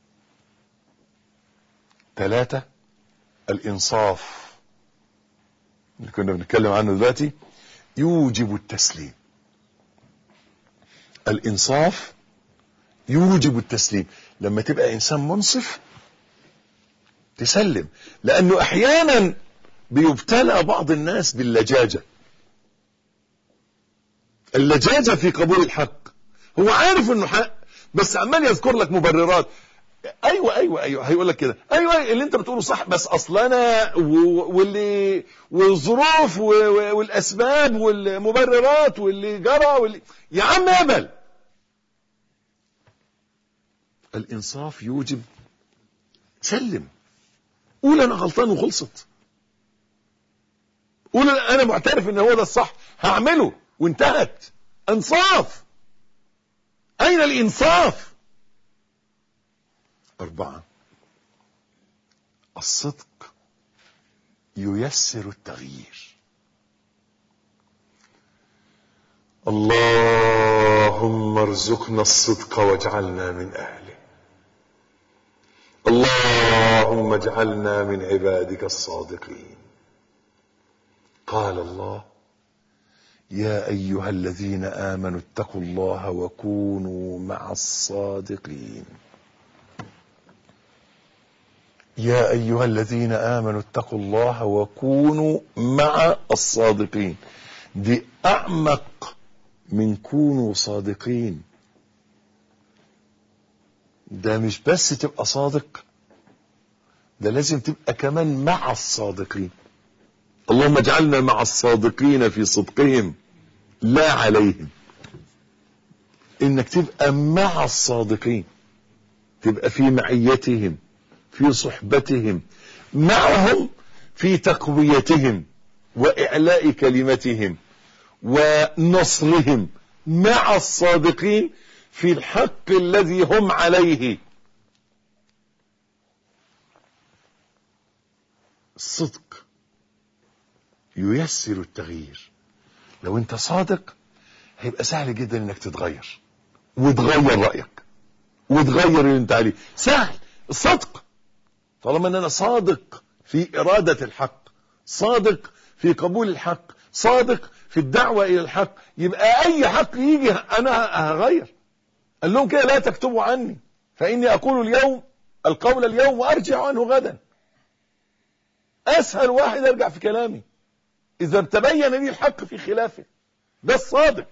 ثلاثة، الإنصاف اللي كنا بنتكلم عنه دلوقتي يوجب التسليم. الإنصاف يوجب التسليم. لما تبقى إنسان منصف تسلم، لأنه أحيانا بيبتلى بعض الناس باللجاجة. اللجاجة في قبول الحق، هو عارف انه حق بس عمال يذكر لك مبررات. ايوه ايوه ايوه هيقول لك كده، ايوه اللي انت بتقوله صح، بس اصل انا واللي والظروف والاسباب والمبررات واللي جرى واللي، يا عم اقبل. الانصاف يوجب سلم، قول انا غلطان وخلصت، قول انا معترف ان هو ده الصح هعمله وانتهت. انصاف. اين الانصاف؟ اربعة، الصدق ييسر التغيير. اللهم ارزقنا الصدق واجعلنا من اهله. اللهم اجعلنا من عبادك الصادقين. قال الله: يا أيها الذين آمنوا اتقوا الله وكونوا مع الصادقين. يا أيها الذين آمنوا اتقوا الله وكونوا مع الصادقين. دي أعمق من كونوا صادقين. ده مش بس تبقى صادق، ده لازم تبقى كمان مع الصادقين. اللهم اجعلنا مع الصادقين في صدقهم لا عليهم. انك تبقى مع الصادقين، تبقى في معيتهم، في صحبتهم، معهم في تقويتهم واعلاء كلمتهم ونصرهم، مع الصادقين في الحق الذي هم عليه. الصدق ييسر التغيير. لو انت صادق هيبقى سهل جدا انك تتغير وتغير رأيك وتغير اللي انت عليه. سهل الصدق، طالما ان انا صادق في ارادة الحق، صادق في قبول الحق، صادق في الدعوة الى الحق، يبقى اي حق يجي انا هغير. قال لهم كده: لا تكتبوا عني فاني اقول اليوم القول اليوم وأرجع عنه غدا. أسهل واحد أرجع في كلامي إذا تبين لي الحق في خلافه، ده الصادق.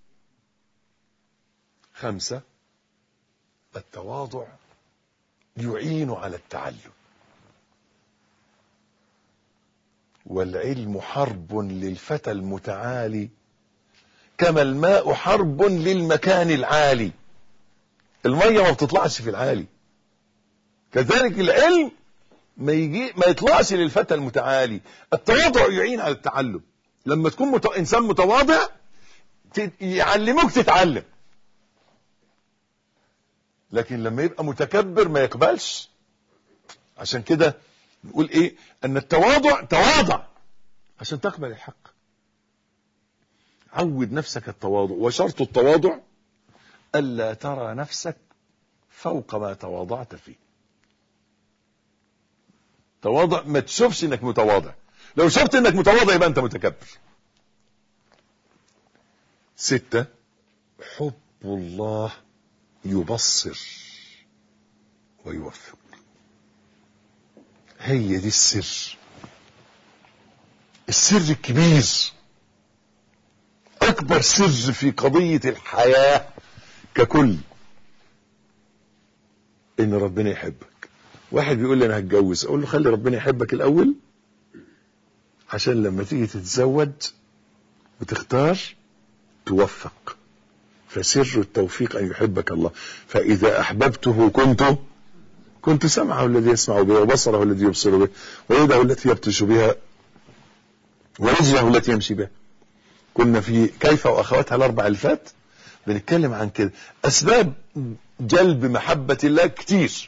خمسة، التواضع يعين على التعلم، والعلم حرب للفتى المتعالي كما الماء حرب للمكان العالي. المية ما بتطلعش في العالي، كذلك العلم ما يجي ما يطلعش للفتى المتعالي. التواضع يعين على التعلم. لما تكون مت... انسان متواضع يعلموك تتعلم، لكن لما يبقى متكبر ما يقبلش. عشان كده نقول ايه؟ ان التواضع، تواضع عشان تقبل الحق. عود نفسك التواضع، وشرط التواضع الا ترى نفسك فوق ما تواضعت فيه. تواضع، ما تشوفش انك متواضع. لو شفت انك متواضع يبقى انت متكبر. ستة، حب الله يبصر ويوفق. هي دي السر، السر الكبير، اكبر سر في قضية الحياة ككل، ان ربنا يحبك. واحد بيقول لي انا هتجوز، اقول له خلي ربنا يحبك الاول عشان لما تيجي تتزوج وتختار توفق. فسر التوفيق ان يحبك الله. فاذا احببته كنت كنت سمعه الذي يسمع به، وبصره الذي يبصر به، ويده التي يبطش بها، ورجله التي يمشي بها. كنا في كيف واخواتها الاربع الفات بنتكلم عن كده. اسباب جلب محبة الله كتير،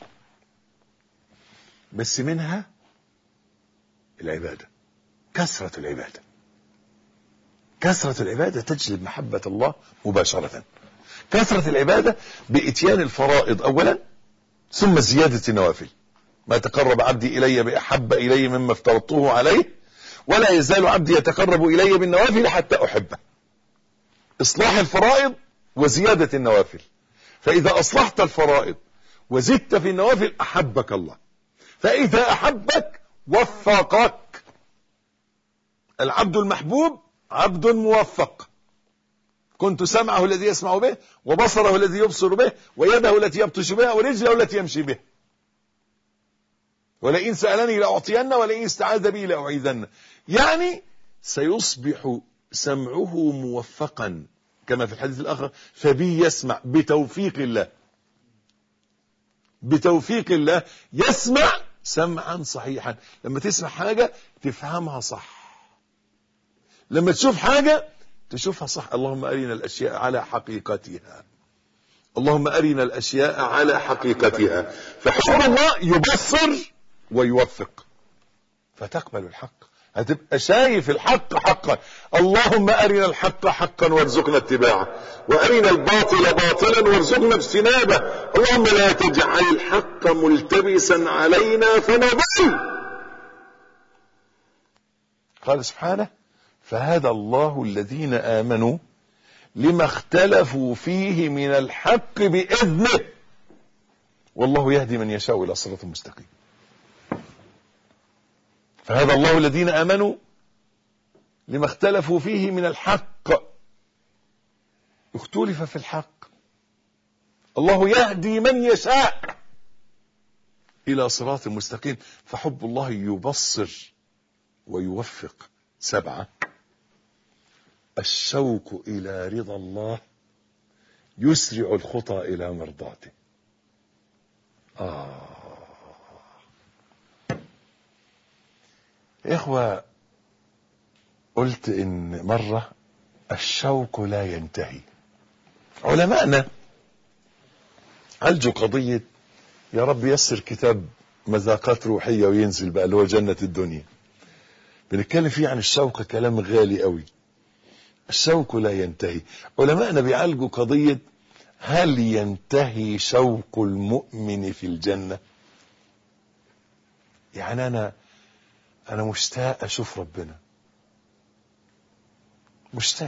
بس منها العبادة، كثرة العبادة. كثرة العبادة تجلب محبة الله مباشرة. كثرة العبادة بإتيان الفرائض أولا، ثم زيادة النوافل. ما تقرب عبدي إلي بأحب إلي مما افترضته عليه، ولا يزال عبدي يتقرب إلي بالنوافل حتى أحبه. إصلاح الفرائض وزيادة النوافل. فإذا أصلحت الفرائض وزدت في النوافل أحبك الله، فإذا أحبك وفقك. العبد المحبوب عبد موفق. كنت سمعه الذي يسمع به، وبصره الذي يبصر به، ويده التي يبطش بها، ورجله التي يمشي به. ولئن سألني لأعطين، ولئن استعاذ بي لأعيذن. يعني سيصبح سمعه موفقا كما في الحديث الآخر، فبي يسمع، بتوفيق الله. بتوفيق الله يسمع سمعا صحيحا. لما تسمع حاجة تفهمها صح، لما تشوف حاجة تشوفها صح. اللهم أرنا الأشياء على حقيقتها، اللهم أرنا الأشياء على حقيقتها. فحب الله يبصر ويوفق، فتقبل الحق، هتبقى شايف الحق حقا. اللهم أرنا الحق حقا وارزقنا اتباعه، وأرنا الباطل باطلا وارزقنا اجتنابه. اللهم لا تجعل الحق ملتبسا علينا فنضل. قال سبحانه: فهدى الله الذين آمنوا لما اختلفوا فيه من الحق بإذنه، والله يهدي من يشاء إلى صراط مستقيم. فهدى الله الذين آمنوا لما اختلفوا فيه من الحق. اختلف في الحق، الله يهدي من يشاء إلى صراط مستقيم. فحب الله يبصر ويوفق. سبعة، الشوق إلى رضا الله يسرع الخطى إلى مرضاته. آه إخوة، قلت إن مرة الشوق لا ينتهي. علماءنا عالجوا قضية يا رب يسر كتاب مذاقات روحية وينزل بقى اللي هو جنة الدنيا، بنتكلم فيه عن الشوق. كلام غالي قوي. الشوق لا ينتهي. علماءنا بيعالجوا قضية هل ينتهي شوق المؤمن في الجنة؟ يعني أنا أنا مشتاق أشوف ربنا، مشتاق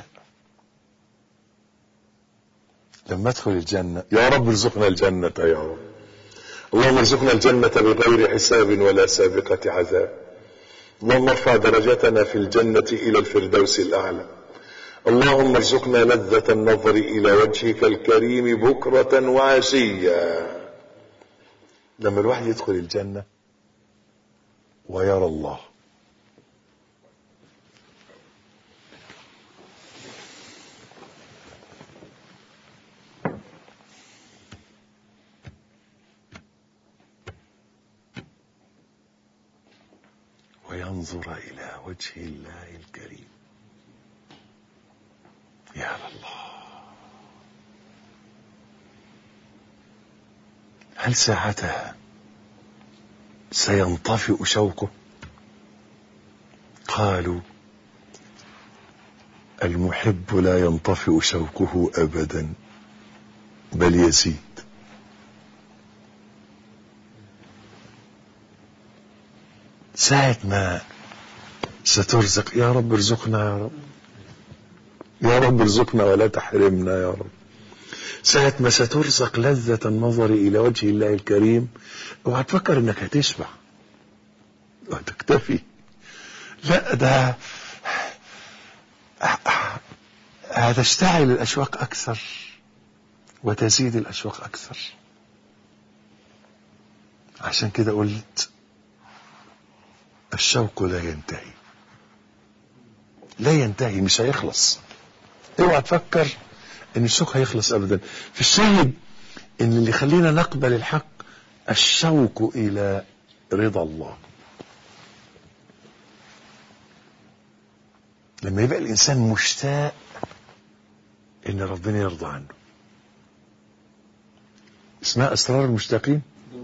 لما أدخل الجنة. يا رب ارزقنا الجنة يا رب. اللهم ارزقنا الجنة بغير حساب ولا سابقة عذاب. اللهم ارفع درجتنا في الجنة إلى الفردوس الأعلى. اللهم ارزقنا لذة النظر إلى وجهك الكريم بكرة وعشيا. لما الواحد يدخل الجنة ويرى الله، وينظر إلى وجه الله الكريم، يا الله، هل ساعتها سينطفئ شوقه؟ قالوا المحب لا ينطفئ شوقه أبدا بل يزيد. ساعة ما سترزق، يا رب ارزقنا، يا رب يا رب ارزقنا ولا تحرمنا يا رب. ساعة ما سترزق لذة النظر إلى وجه الله الكريم، اوعى تفكر انك هتشبع وهتكتفي، لا، ده هتشتعل الأشواق أكثر وتزيد الأشواق أكثر. عشان كده قلت الشوق لا ينتهي، لا ينتهي، مش هيخلص. اوعى تفكر ان الشوق هيخلص ابدا. في الشاهد ان اللي خلينا نقبل الحق الشوق الى رضا الله. لما يبقى الانسان مشتاق ان ربنا يرضى عنه، اسمها اسرار المشتاقين،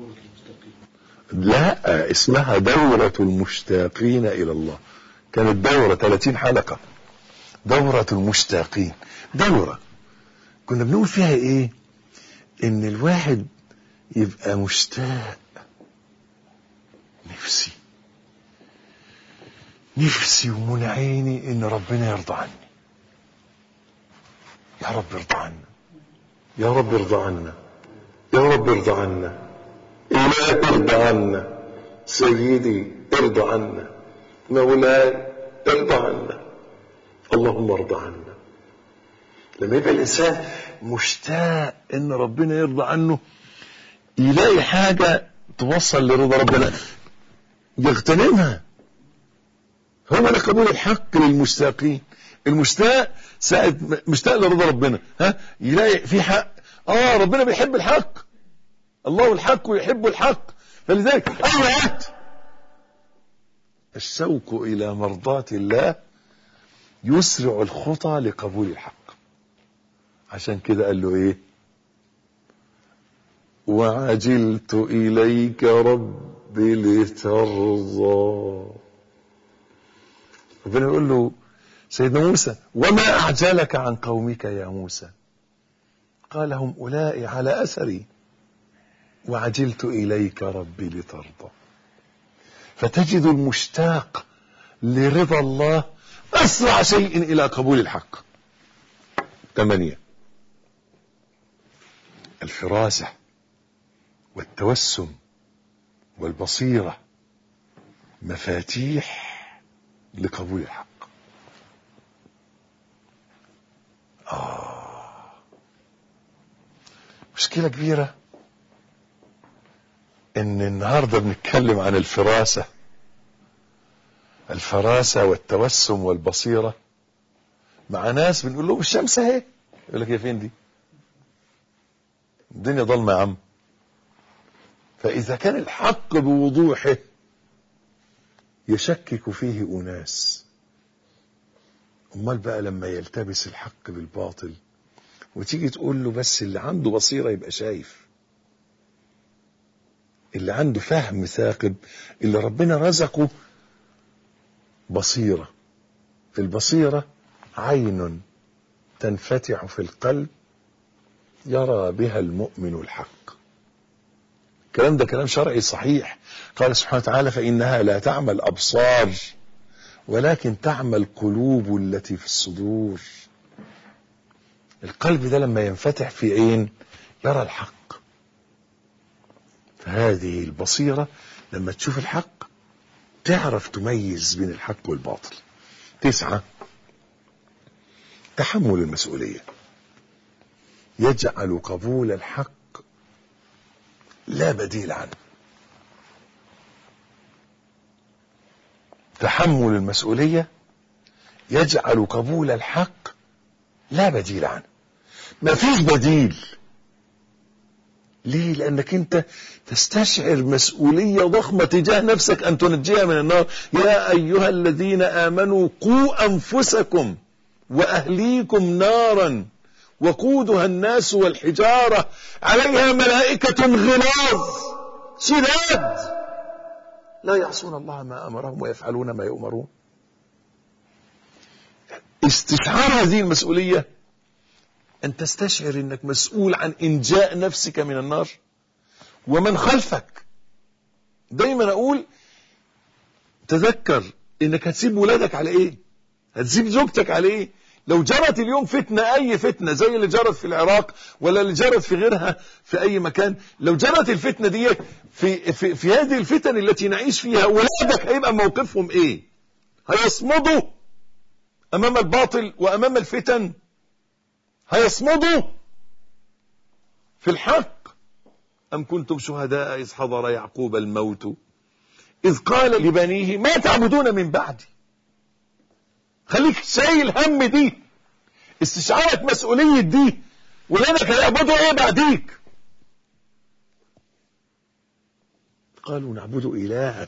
لا، اسمها دورة المشتاقين الى الله. كانت دورة ثلاثين حلقة، دورة المشتاقين. دورة كنا بنقول فيها ايه؟ ان الواحد يبقى مشتاق، نفسي نفسي ومنعيني ان ربنا يرضى عني. يا رب ارضى عنا، يا رب ارضى عنا، يا رب ارضى عنا، إله ارضى عنا، سيدي ارضى عنا، مولاي ارضى عنا، اللهم ارضى عنا. لما يبقى الإنسان مشتاق إن ربنا يرضى عنه، يلاقي حاجة توصل لرضا ربنا يغتنمها. هو ده قبول الحق للمشتاقين. المشتاق ساعد مشتاق لرضا ربنا، ها، يلاقي في حق، اه ربنا بيحب الحق، الله الحق ويحب الحق، فلذلك أيوة الشوق إلى مرضاة الله يسرع الخطى لقبول الحق. عشان كده قال له ايه؟ وعجلت إليك رب لترضى. ربنا يقول له سيدنا موسى وما أعجلك عن قومك يا موسى؟ قال هم أولئك على أثري وعجلت إليك ربي لترضى. فتجد المشتاق لرضا الله أسرع شيء إلى قبول الحق. ثمانية، الفراسة والتوسم والبصيرة مفاتيح لقبول الحق. آه مشكلة كبيرة ان النهاردة بنتكلم عن الفراسة الفراسة والتوسم والبصيرة مع ناس بنقول لهم الشمس اهي، يقول لك يا فين دي؟ الدنيا ضلمة يا عم. فإذا كان الحق بوضوحه يشكك فيه أناس، أمال بقى لما يلتبس الحق بالباطل وتيجي تقول له بس اللي عنده بصيرة يبقى شايف، اللي عنده فهم ثاقب، اللي ربنا رزقه بصيرة. البصيرة عين تنفتح في القلب يرى بها المؤمن الحق. الكلام ده كلام شرعي صحيح. قال سبحانه وتعالى فإنها لا تعمى الأبصار ولكن تعمى القلوب التي في الصدور. القلب ده لما ينفتح في عين يرى الحق. فهذه البصيرة لما تشوف الحق تعرف تميز بين الحق والباطل. تسعة، تحمل المسؤولية يجعل قبول الحق لا بديل عنه. تحمل المسؤولية يجعل قبول الحق لا بديل عنه. ما فيش بديل. ليه؟ لأنك أنت تستشعر مسؤولية ضخمة تجاه نفسك أن تنجيها من النار. يا أيها الذين آمنوا قوا أنفسكم وأهليكم نارا وقودها الناس والحجارة عليها ملائكة غلاظ شداد لا يعصون الله ما أمرهم ويفعلون ما يؤمرون. استشعار هذه المسؤولية أن تستشعر أنك مسؤول عن إنجاء نفسك من النار ومن خلفك. دايما أقول تذكر أنك هتسيب ولادك على إيه، هتسيب زوجتك على إيه. لو جرت اليوم فتنة، أي فتنة زي اللي جرت في العراق ولا اللي جرت في غيرها في أي مكان، لو جرت الفتنة دي في, في, في هذه الفتن التي نعيش فيها، ولادك هيبقى موقفهم إيه؟ هيصمدوا أمام الباطل وأمام الفتن؟ هيصمدوا في الحق؟ أم كنتم شهداء إذ حضر يعقوب الموت إذ قال لبنيه ما تعبدون من بعدي؟ خليك شايل هم دي، استشعارك مسؤولية دي، ولادك هيعبدوا ايه بعديك؟ قالوا نعبد إلهك.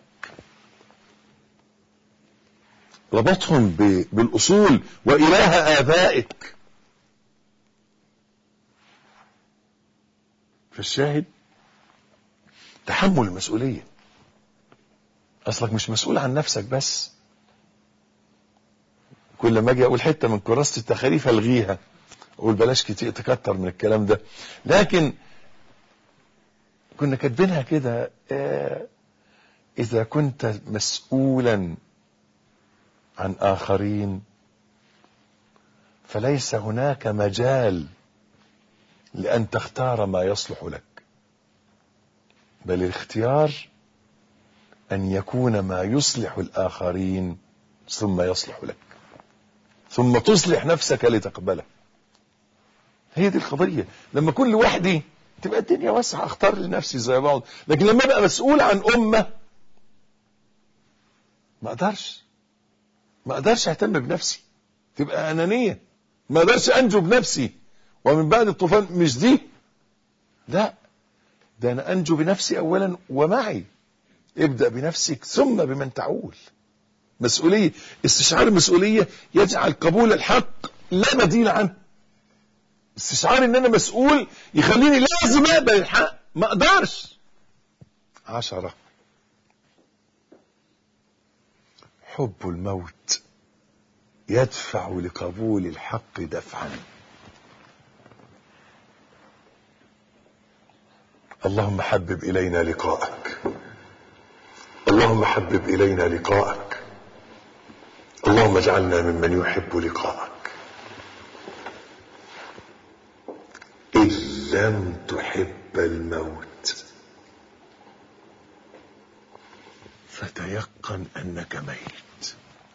ربطهم بالأصول وإله آبائك. فالشاهد تحمل المسؤولية. أصلك مش مسؤول عن نفسك بس. كل ما اجي اقول حته من كراسه التخاريف الغيها، اقول بلاش كتير تكتر من الكلام ده، لكن كنا كاتبينها كده. اه اذا كنت مسؤولا عن اخرين فليس هناك مجال لان تختار ما يصلح لك، بل الاختيار ان يكون ما يصلح الاخرين ثم يصلح لك، ثم تصلح نفسك لتقبله. هي دي القضية. لما كل لوحدي تبقى الدنيا واسعة، اختار لنفسي زي بعض. لكن لما ابقى مسؤول عن أمة ما اقدرش ما اقدرش اهتم بنفسي، تبقى أنانية. ما اقدرش انجو بنفسي ومن بعد الطوفان، مش دي. لا، ده انا انجو بنفسي اولا ومعي. ابدأ بنفسك ثم بمن تعول. مسؤولية. استشعار المسؤولية يجعل قبول الحق لا بديل عنه. استشعار ان انا مسؤول يخليني لازم اقبل الحق، ما اقدرش. عشرة، حب الموت يدفع لقبول الحق دفعا. اللهم حبب الينا لقاءك، اللهم حبب الينا لقاءك، اللهم اجعلنا ممن يحب لقاءك. إن لم تحب الموت فتيقن أنك ميت.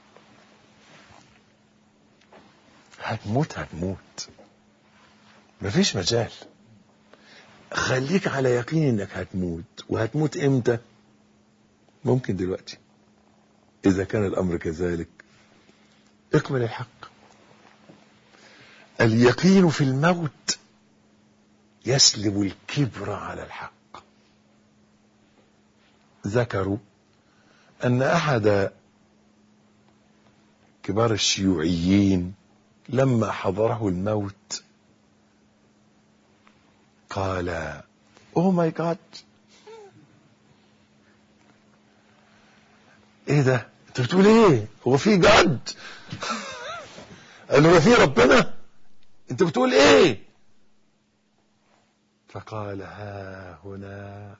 هتموت هتموت، مفيش مجال. خليك على يقين انك هتموت. وهتموت امتى؟ ممكن دلوقتي. اذا كان الامر كذلك اقبل الحق. اليقين في الموت يسلب الكبر على الحق. ذكروا ان احد كبار الشيوعيين لما حضره الموت قال اوه ماي جاد، ايه ده؟ انت بتقول ايه؟ هو في جاد؟ قال له في ربنا؟ انت بتقول ايه؟ فقال ها هنا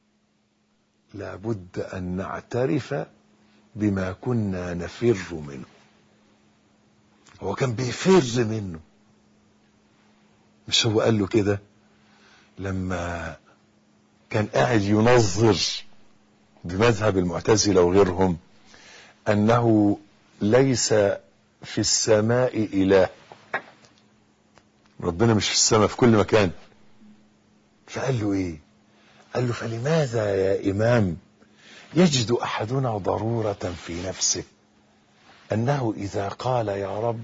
لابد ان نعترف بما كنا نفر منه. هو كان بيفر منه. مش هو قال له كده لما كان قاعد ينظر بمذهب المعتزلة وغيرهم أنه ليس في السماء إله، ربنا مش في السماء، في كل مكان. فقال له إيه؟ قال له فلماذا يا إمام يجد أحدنا ضرورة في نفسه أنه إذا قال يا رب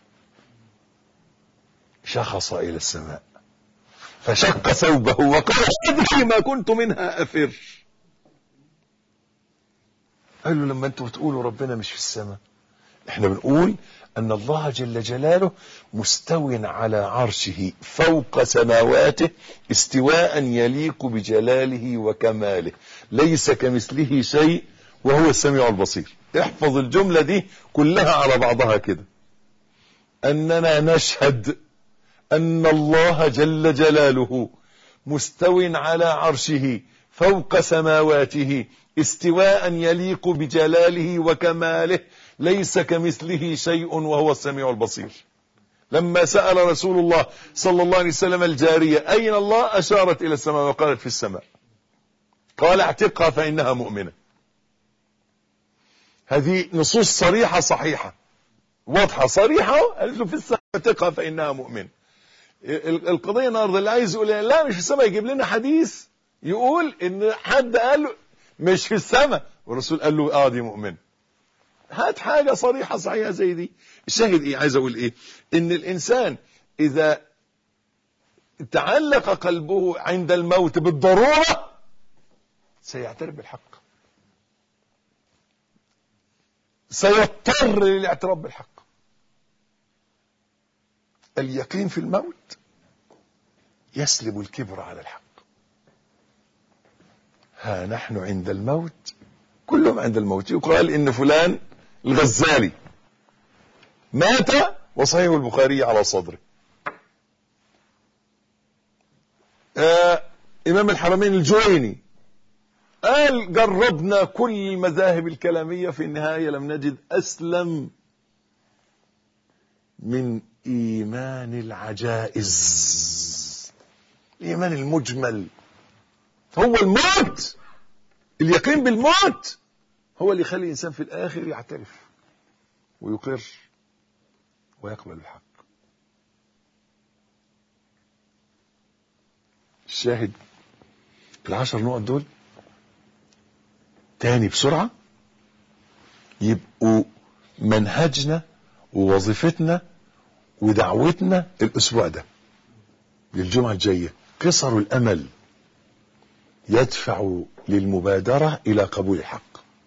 شخص إلى السماء فشق ثوبه وقال هذه ما كنت منها أفر. قال له لما أنتوا بتقولوا ربنا مش في السماء، احنا بنقول أن الله جل جلاله مستو على عرشه فوق سماواته استواء يليق بجلاله وكماله، ليس كمثله شيء وهو السميع البصير. احفظ الجملة دي كلها على بعضها كده، أننا نشهد أن الله جل جلاله مستو على عرشه فوق سماواته استواء يليق بجلاله وكماله، ليس كمثله شيء وهو السميع البصير. لما سأل رسول الله صلى الله عليه وسلم الجارية أين الله؟ أشارت إلى السماء وقالت في السماء. قال اعتقها فإنها مؤمنة. هذه نصوص صريحة صحيحة واضحة صريحة، قالت له في السماء اعتقها فإنها مؤمنة. القضية النهارده اللي عايز يقول لا مش في السماء يجيب لنا حديث يقول ان حد قال له مش في السماء والرسول قال له اه دي مؤمن. هات حاجة صريحة صحيحة زي دي. الشاهد ايه؟ عايز اقول ايه؟ ان الانسان اذا تعلق قلبه عند الموت بالضرورة سيعترف بالحق، سيضطر للاعتراف بالحق. اليقين في الموت يسلب الكبر على الحق. ها نحن عند الموت، كلهم عند الموت. يقال ان فلان الغزالي مات وصحيح البخاري على صدره. آه امام الحرمين الجويني قال جربنا كل المذاهب الكلامية في النهاية لم نجد اسلم من ايمان العجائز، الايمان المجمل. هو الموت، اليقين بالموت هو اللي يخلي الانسان في الاخر يعترف ويقر ويقبل الحق. الشاهد العشر نقط دول تاني بسرعة يبقوا منهجنا ووظيفتنا ودعوتنا الاسبوع ده للجمعة الجاية. قصر الامل يدفع للمبادرة الى قبول الحق.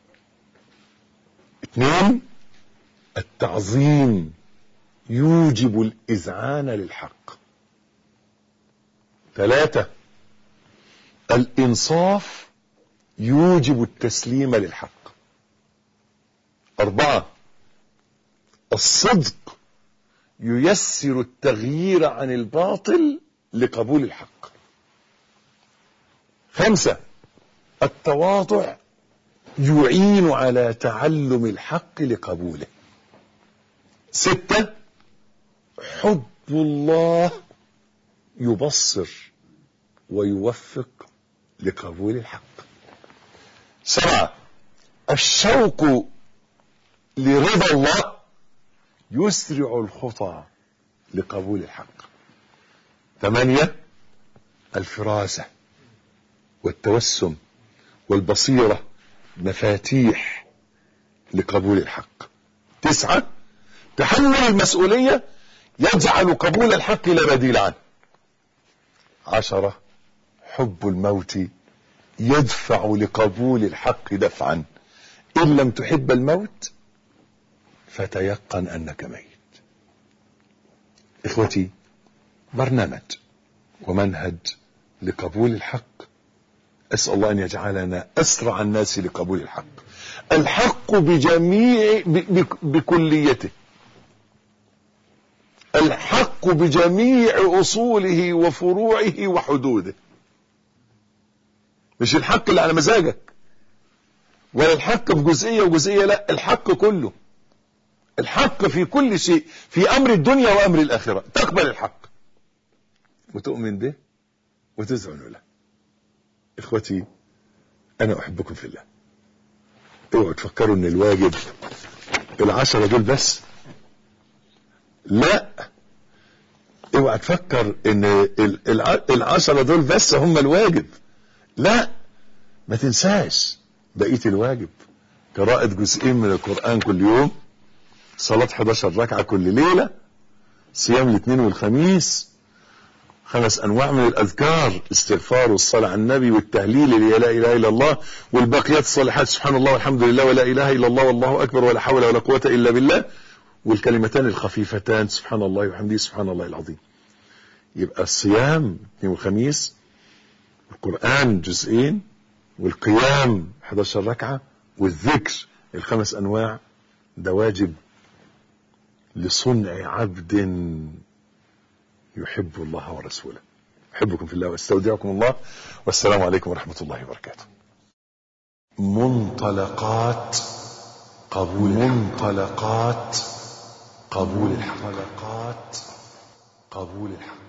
اثنين، التعظيم يوجب الاذعان للحق. ثلاثة، الانصاف يوجب التسليم للحق. أربعة، الصدق ييسر التغيير عن الباطل لقبول الحق. خمسة، التواضع يعين على تعلم الحق لقبوله. ستة، حب الله يبصر ويوفق لقبول الحق. سبعة، الشوق لرضا الله يسرع الخطى لقبول الحق. ثمانية، الفراسة والتوسم والبصيرة مفاتيح لقبول الحق. تسعة، تحمل المسؤولية يجعل قبول الحق لا بديل عنه. عشرة، حب الموت يدفع لقبول الحق دفعا. إن لم تحب الموت فتيقن أنك ميت. إخوتي، برنامج ومنهج لقبول الحق. أسأل الله أن يجعلنا أسرع الناس لقبول الحق. الحق بجميع بكليته، الحق بجميع أصوله وفروعه وحدوده، مش الحق اللي على مزاجك ولا الحق بجزئية وجزئية، لا، الحق كله. الحق في كل شيء، في أمر الدنيا وأمر الآخرة. تقبل الحق وتؤمن به وتذعن له. اخوتي انا احبكم في الله. اوعوا تفكروا ان الواجب العشرة دول بس، لا، اوعى تفكر ان العشرة دول بس هم الواجب، لا، ما تنساش بقية الواجب. قراءة جزئين من القرآن كل يوم، صلاة حداشر ركعة كل ليلة، صيام الاثنين والخميس، خمس انواع من الاذكار، استغفار والصلاة على النبي والتهليل اللي لا اله الا الله، والباقيات الصالحات سبحان الله والحمد لله ولا اله الا الله والله اكبر ولا حول ولا قوة الا بالله، والكلمتان الخفيفتان سبحان الله وبحمده سبحان الله العظيم. يبقى الصيام اثنين وخميس، القرآن جزئين، والقيام حداشر ركعة، والذكر الخمس انواع، ده واجب لصنع عبد يحب الله ورسوله. احبكم في الله واستودعكم الله، والسلام عليكم ورحمة الله وبركاته. منطلقات قبول منطلقات قبول الحق. قبول الحق.